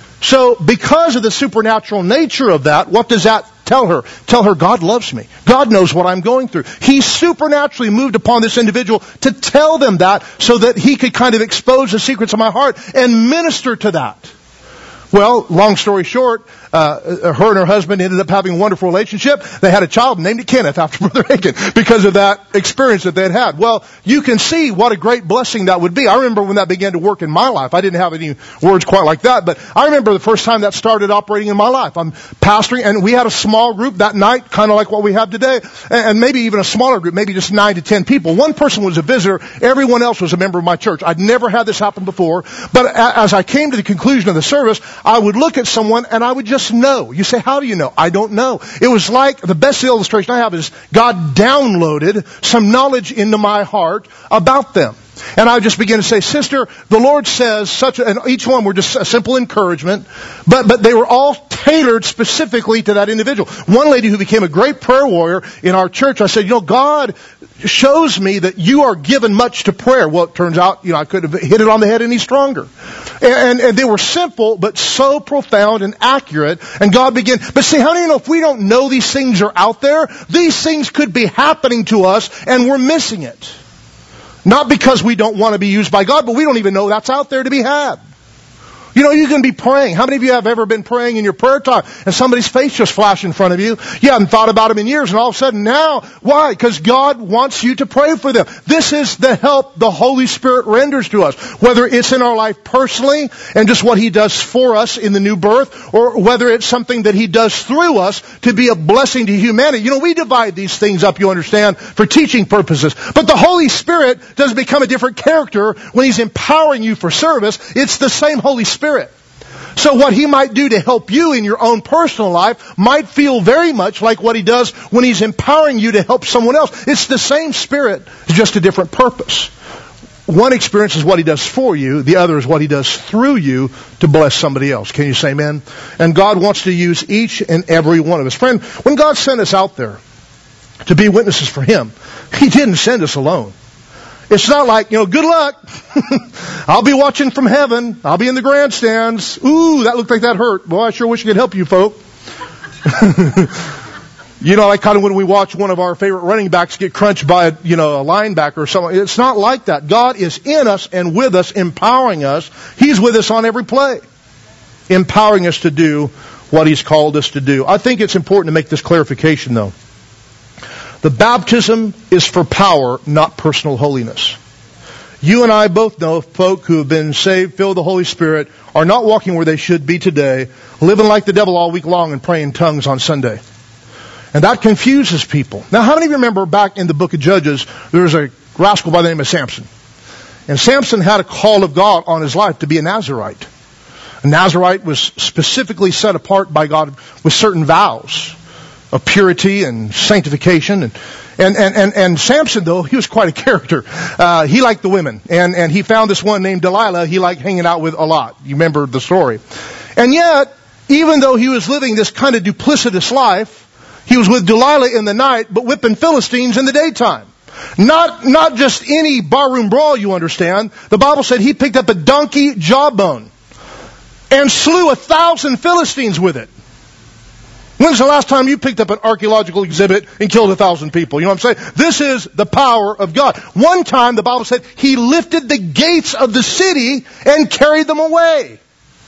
[SPEAKER 1] So because of the supernatural nature of that, what does that tell her? Tell her God loves me. God knows what I'm going through. He supernaturally moved upon this individual to tell them that so that he could kind of expose the secrets of my heart and minister to that. Well, long story short, uh, her and her husband ended up having a wonderful relationship. They had a child and named it Kenneth after Brother Hagin because of that experience that they had had. Well, you can see what a great blessing that would be. I remember when that began to work in my life. I didn't have any words quite like that, but I remember the first time that started operating in my life. I'm pastoring, and we had a small group that night, kind of like what we have today, and maybe even a smaller group, maybe just nine to ten people. One person was a visitor. Everyone else was a member of my church. I'd never had this happen before, but as I came to the conclusion of the service, I would look at someone and I would just know. You say, how do you know? I don't know. It was like, the best illustration I have is God downloaded some knowledge into my heart about them. And I just began to say, sister, the Lord says such a, and each one were just a simple encouragement, but, but they were all tailored specifically to that individual. One lady who became a great prayer warrior in our church, I said, you know, God shows me that you are given much to prayer. Well, it turns out, you know, I could have hit it on the head any stronger. And, and, and they were simple, but so profound and accurate. And God began, but see, how do you know if we don't know these things are out there, these things could be happening to us and we're missing it. Not because we don't want to be used by God, but we don't even know that's out there to be had. You know, you can be praying. How many of you have ever been praying in your prayer time and somebody's face just flashed in front of you? You haven't thought about them in years, and all of a sudden now, why? Because God wants you to pray for them. This is the help the Holy Spirit renders to us. Whether it's in our life personally and just what He does for us in the new birth, or whether it's something that He does through us to be a blessing to humanity. You know, we divide these things up, you understand, for teaching purposes. But the Holy Spirit doesn't become a different character when He's empowering you for service. It's the same Holy Spirit. So what He might do to help you in your own personal life might feel very much like what He does when He's empowering you to help someone else. It's the same Spirit, it's just a different purpose. One experience is what He does for you, the other is what He does through you to bless somebody else. Can you say amen? And God wants to use each and every one of us. Friend, when God sent us out there to be witnesses for Him, He didn't send us alone. It's not like, you know, good luck. I'll be watching from heaven. I'll be in the grandstands. Ooh, that looked like that hurt. Boy, I sure wish I could help you folk. You know, like kind of when we watch one of our favorite running backs get crunched by, a, you know, a linebacker or something. It's not like that. God is in us and with us, empowering us. He's with us on every play, empowering us to do what He's called us to do. I think it's important to make this clarification, though. The baptism is for power, not personal holiness. You and I both know folk who have been saved, filled with the Holy Spirit, are not walking where they should be today, living like the devil all week long and praying in tongues on Sunday. And that confuses people. Now, how many of you remember back in the book of Judges, there was a rascal by the name of Samson. And Samson had a call of God on his life to be a Nazirite. A Nazirite was specifically set apart by God with certain vows of purity and sanctification. And, and, and, and, and Samson, though, he was quite a character. Uh, he liked the women. And, and he found this one named Delilah he liked hanging out with a lot. You remember the story. And yet, even though he was living this kind of duplicitous life, he was with Delilah in the night, but whipping Philistines in the daytime. Not, not just any barroom brawl, you understand. The Bible said he picked up a donkey jawbone and slew a thousand Philistines with it. When's the last time you picked up an archaeological exhibit and killed a thousand people? You know what I'm saying? This is the power of God. One time, the Bible said, He lifted the gates of the city and carried them away.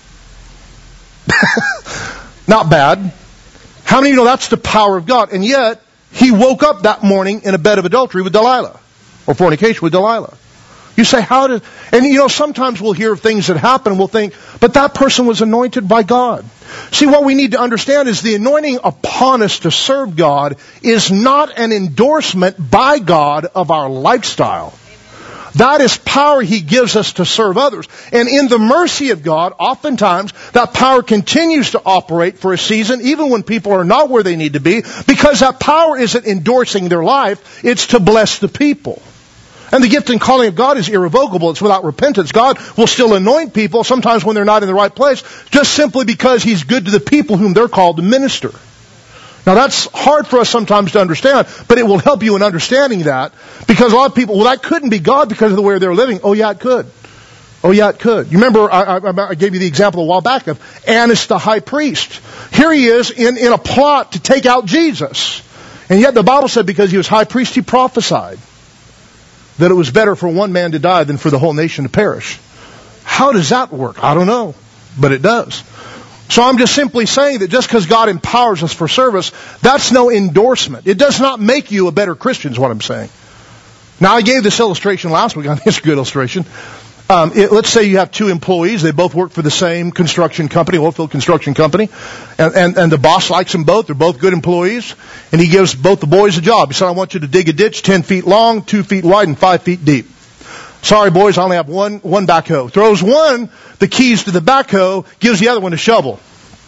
[SPEAKER 1] Not bad. How many of you know that's the power of God? And yet, he woke up that morning in a bed of adultery with Delilah. Or fornication with Delilah. You say, how did... And you know, sometimes we'll hear of things that happen and we'll think, but that person was anointed by God. See, what we need to understand is the anointing upon us to serve God is not an endorsement by God of our lifestyle. That is power He gives us to serve others. And in the mercy of God, oftentimes that power continues to operate for a season, even when people are not where they need to be, because that power isn't endorsing their life, it's to bless the people. And the gift and calling of God is irrevocable. It's without repentance. God will still anoint people, sometimes when they're not in the right place, just simply because He's good to the people whom they're called to minister. Now that's hard for us sometimes to understand, but it will help you in understanding that, because a lot of people, well, that couldn't be God because of the way they're living. Oh yeah, it could. Oh yeah, it could. You remember, I, I, I gave you the example a while back of Annas the high priest. Here he is in, in a plot to take out Jesus. And yet the Bible said because he was high priest, he prophesied that it was better for one man to die than for the whole nation to perish. How does that work? I don't know, but it does. So I'm just simply saying that just because God empowers us for service, that's no endorsement. It does not make you a better Christian is what I'm saying. Now I gave this illustration last week. I think it's a good illustration. Um, it, let's say you have two employees. They both work for the same construction company, oilfield construction company. And, and, and the boss likes them both. They're both good employees. And he gives both the boys a job. He said, I want you to dig a ditch ten feet long, two feet wide, and five feet deep. Sorry, boys, I only have one, one backhoe. Throws one the keys to the backhoe, gives the other one a shovel.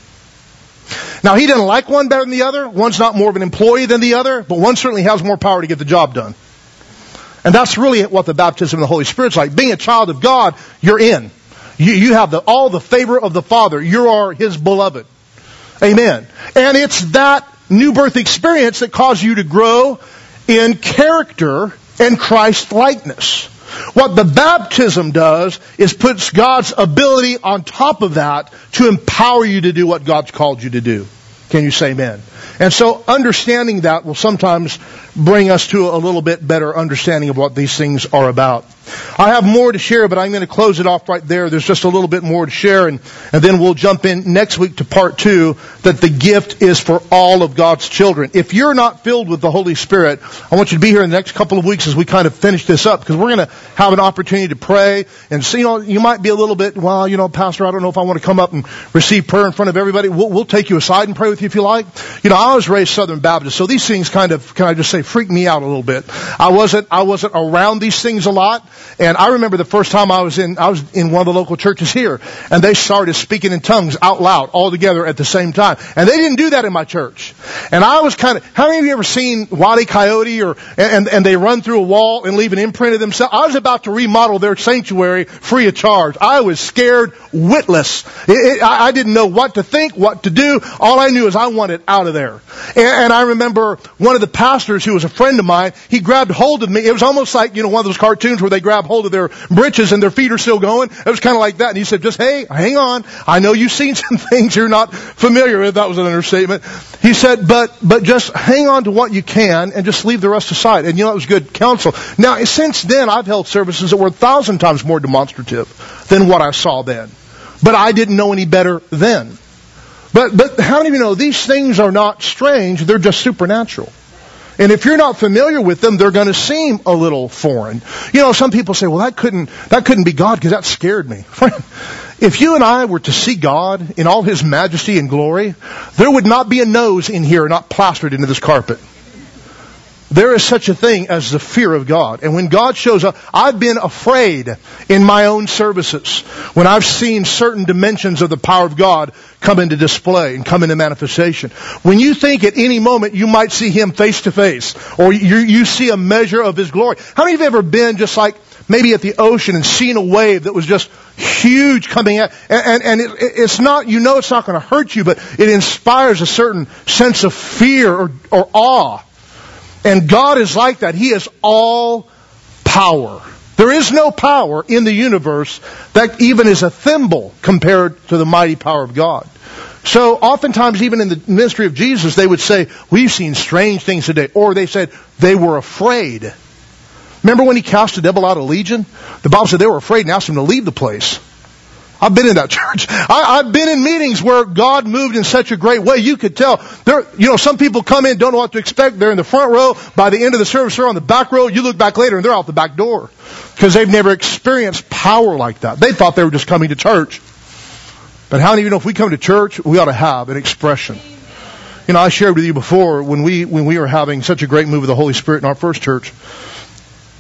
[SPEAKER 1] Now, he doesn't like one better than the other. One's not more of an employee than the other, but one certainly has more power to get the job done. And that's really what the baptism of the Holy Spirit's like. Being a child of God, you're in. You, you have the, all the favor of the Father. You are His beloved. Amen. And it's that new birth experience that causes you to grow in character and Christ-likeness. What the baptism does is puts God's ability on top of that to empower you to do what God's called you to do. Can you say amen? And so understanding that will sometimes bring us to a little bit better understanding of what these things are about. I have more to share, but I'm going to close it off right there. There's just a little bit more to share, and, and then we'll jump in next week to part two, that the gift is for all of God's children. If you're not filled with the Holy Spirit, I want you to be here in the next couple of weeks as we kind of finish this up, because we're going to have an opportunity to pray. And so, you know, you might be a little bit, well, you know, Pastor, I don't know if I want to come up and receive prayer in front of everybody. We'll, we'll take you aside and pray with you if you like. You know, I was raised Southern Baptist, so these things kind of, can I just say, freak me out a little bit. I wasn't, I wasn't around these things a lot. And I remember the first time I was in, I was in one of the local churches here, and they started speaking in tongues out loud, all together at the same time. And they didn't do that in my church. And I was kind of, how many of you ever seen Wile E. Coyote, or, and, and they run through a wall and leave an imprint of themselves? I was about to remodel their sanctuary free of charge. I was scared witless. It, it, I, I didn't know what to think, what to do. All I knew is I wanted out of there. And, and I remember one of the pastors who was a friend of mine, he grabbed hold of me. It was almost like, you know, one of those cartoons where they grab hold of their britches and their feet are still going. It was kind of like that. And he said, just, hey, hang on. I know you've seen some things you're not familiar with. That was an understatement. He said, but, but just hang on to what you can and just leave the rest aside. And you know, it was good counsel. Now, since then, I've held services that were a thousand times more demonstrative than what I saw then. But I didn't know any better then. But, but how many of you know these things are not strange? They're just supernatural. And if you're not familiar with them, they're going to seem a little foreign. You know, some people say, well, that couldn't, that couldn't be God because that scared me. Friend, if you and I were to see God in all His majesty and glory, there would not be a nose in here not plastered into this carpet. There is such a thing as the fear of God. And when God shows up, I've been afraid in my own services when I've seen certain dimensions of the power of God come into display and come into manifestation. When you think at any moment you might see Him face to face, or you, you see a measure of His glory. How many of you have ever been just like maybe at the ocean and seen a wave that was just huge coming out? And, and, and it, it's not, you know it's not going to hurt you, but it inspires a certain sense of fear or, or awe. And God is like that. He is all power. There is no power in the universe that even is a thimble compared to the mighty power of God. So oftentimes, even in the ministry of Jesus, they would say, we've seen strange things today. Or they said they were afraid. Remember when He cast the devil out of Legion? The Bible said they were afraid and asked him to leave the place. I've been in that church. I, I've been in meetings where God moved in such a great way. You could tell. There, you know, some people come in, don't know what to expect. They're in the front row. By the end of the service, they're on the back row. You look back later and they're out the back door. Because they've never experienced power like that. They thought they were just coming to church. But how many of you know if we come to church, we ought to have an expression? You know, I shared with you before when we, when we were having such a great move of the Holy Spirit in our first church.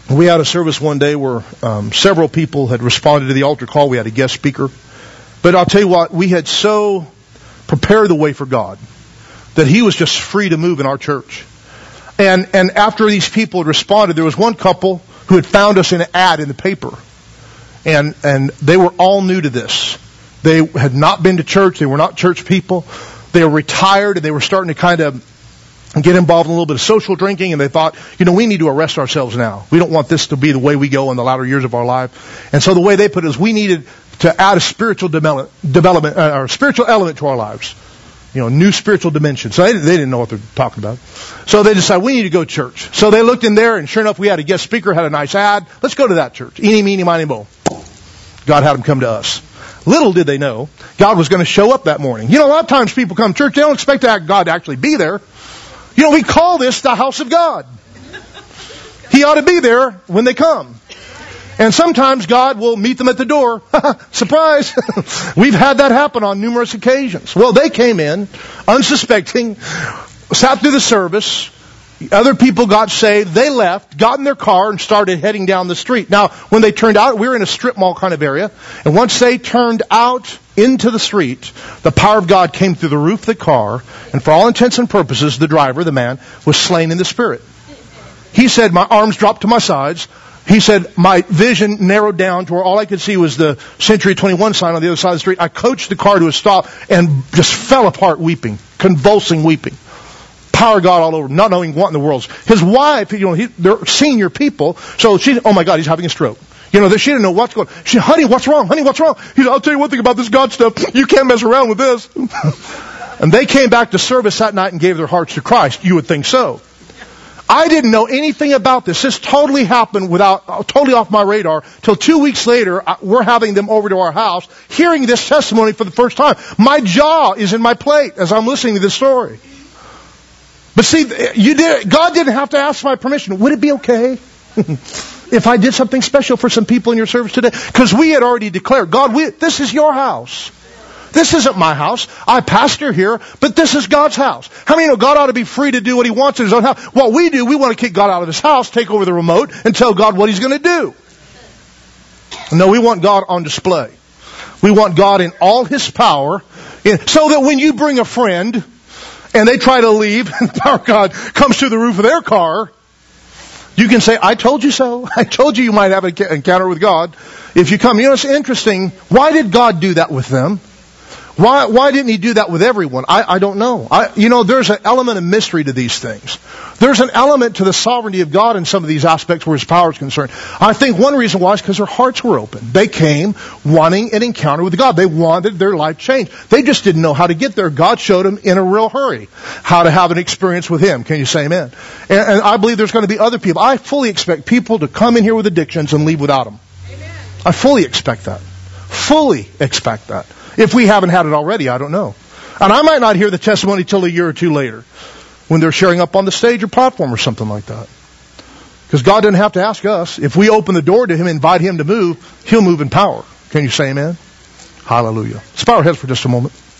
[SPEAKER 1] We had a service one day where um, several people had responded to the altar call. We had a guest speaker. But I'll tell you what, we had so prepared the way for God that He was just free to move in our church. And and after these people had responded, there was one couple who had found us in an ad in the paper. And and they were all new to this. They had not been to church. They were not church people. They were retired, and they were starting to kind of get involved in a little bit of social drinking, and they thought, you know, we need to arrest ourselves now. We don't want this to be the way we go in the latter years of our life. And so the way they put it is we needed to add a spiritual develop, development, uh, or a spiritual element to our lives. You know, new spiritual dimension. So they, they didn't know what they're talking about. So they decided we need to go to church. So they looked in there, and sure enough, we had a guest speaker, had a nice ad. Let's go to that church. Eeny, meeny, miny, mo. God had them come to us. Little did they know, God was going to show up that morning. You know, a lot of times people come to church, they don't expect God to actually be there. You know, we call this the house of God. He ought to be there when they come. And sometimes God will meet them at the door. Surprise! We've had that happen on numerous occasions. Well, they came in, unsuspecting, sat through the service. Other people got saved. They left, got in their car, and started heading down the street. Now, when they turned out, we were in a strip mall kind of area. And once they turned out into the street, the power of God came through the roof of the car. And for all intents and purposes, the driver, the man, was slain in the spirit. He said, my arms dropped to my sides. He said, my vision narrowed down to where all I could see was the Century twenty-one sign on the other side of the street. I coached the car to a stop and just fell apart weeping, convulsing weeping. Power of God all over, not knowing what in the world. His wife, you know, he, they're senior people, so she, oh my God, he's having a stroke. You know, she didn't know what's going on. She, honey, what's wrong? Honey, what's wrong? He said, I'll tell you one thing about this God stuff. You can't mess around with this. And they came back to service that night and gave their hearts to Christ. You would think so. I didn't know anything about this. This totally happened without, uh, totally off my radar. Till two weeks later, uh, we're having them over to our house, hearing this testimony for the first time. My jaw is in my plate as I'm listening to this story. But see, you did, God didn't have to ask my permission. Would it be okay if I did something special for some people in your service today? Because we had already declared, God, we, this is your house. This isn't my house. I pastor here, but this is God's house. How many know God ought to be free to do what He wants in His own house? What we do, we want to kick God out of His house, take over the remote, and tell God what He's going to do. No, we want God on display. We want God in all His power, in, so that when you bring a friend and they try to leave, and the power of God comes through the roof of their car, you can say, I told you so. I told you you might have an encounter with God if you come. You know, it's interesting. Why did God do that with them? Why, why didn't He do that with everyone? I, I don't know. I, you know, there's an element of mystery to these things. There's an element to the sovereignty of God in some of these aspects where His power is concerned. I think one reason why is because their hearts were open. They came wanting an encounter with God. They wanted their life changed. They just didn't know how to get there. God showed them in a real hurry how to have an experience with Him. Can you say amen? And, and I believe there's going to be other people. I fully expect people to come in here with addictions and leave without them. Amen. I fully expect that. Fully expect that. If we haven't had it already, I don't know. And I might not hear the testimony till a year or two later when they're sharing up on the stage or platform or something like that. Because God doesn't have to ask us. If we open the door to Him, invite Him to move, He'll move in power. Can you say amen? Hallelujah. Let's bow our heads for just a moment.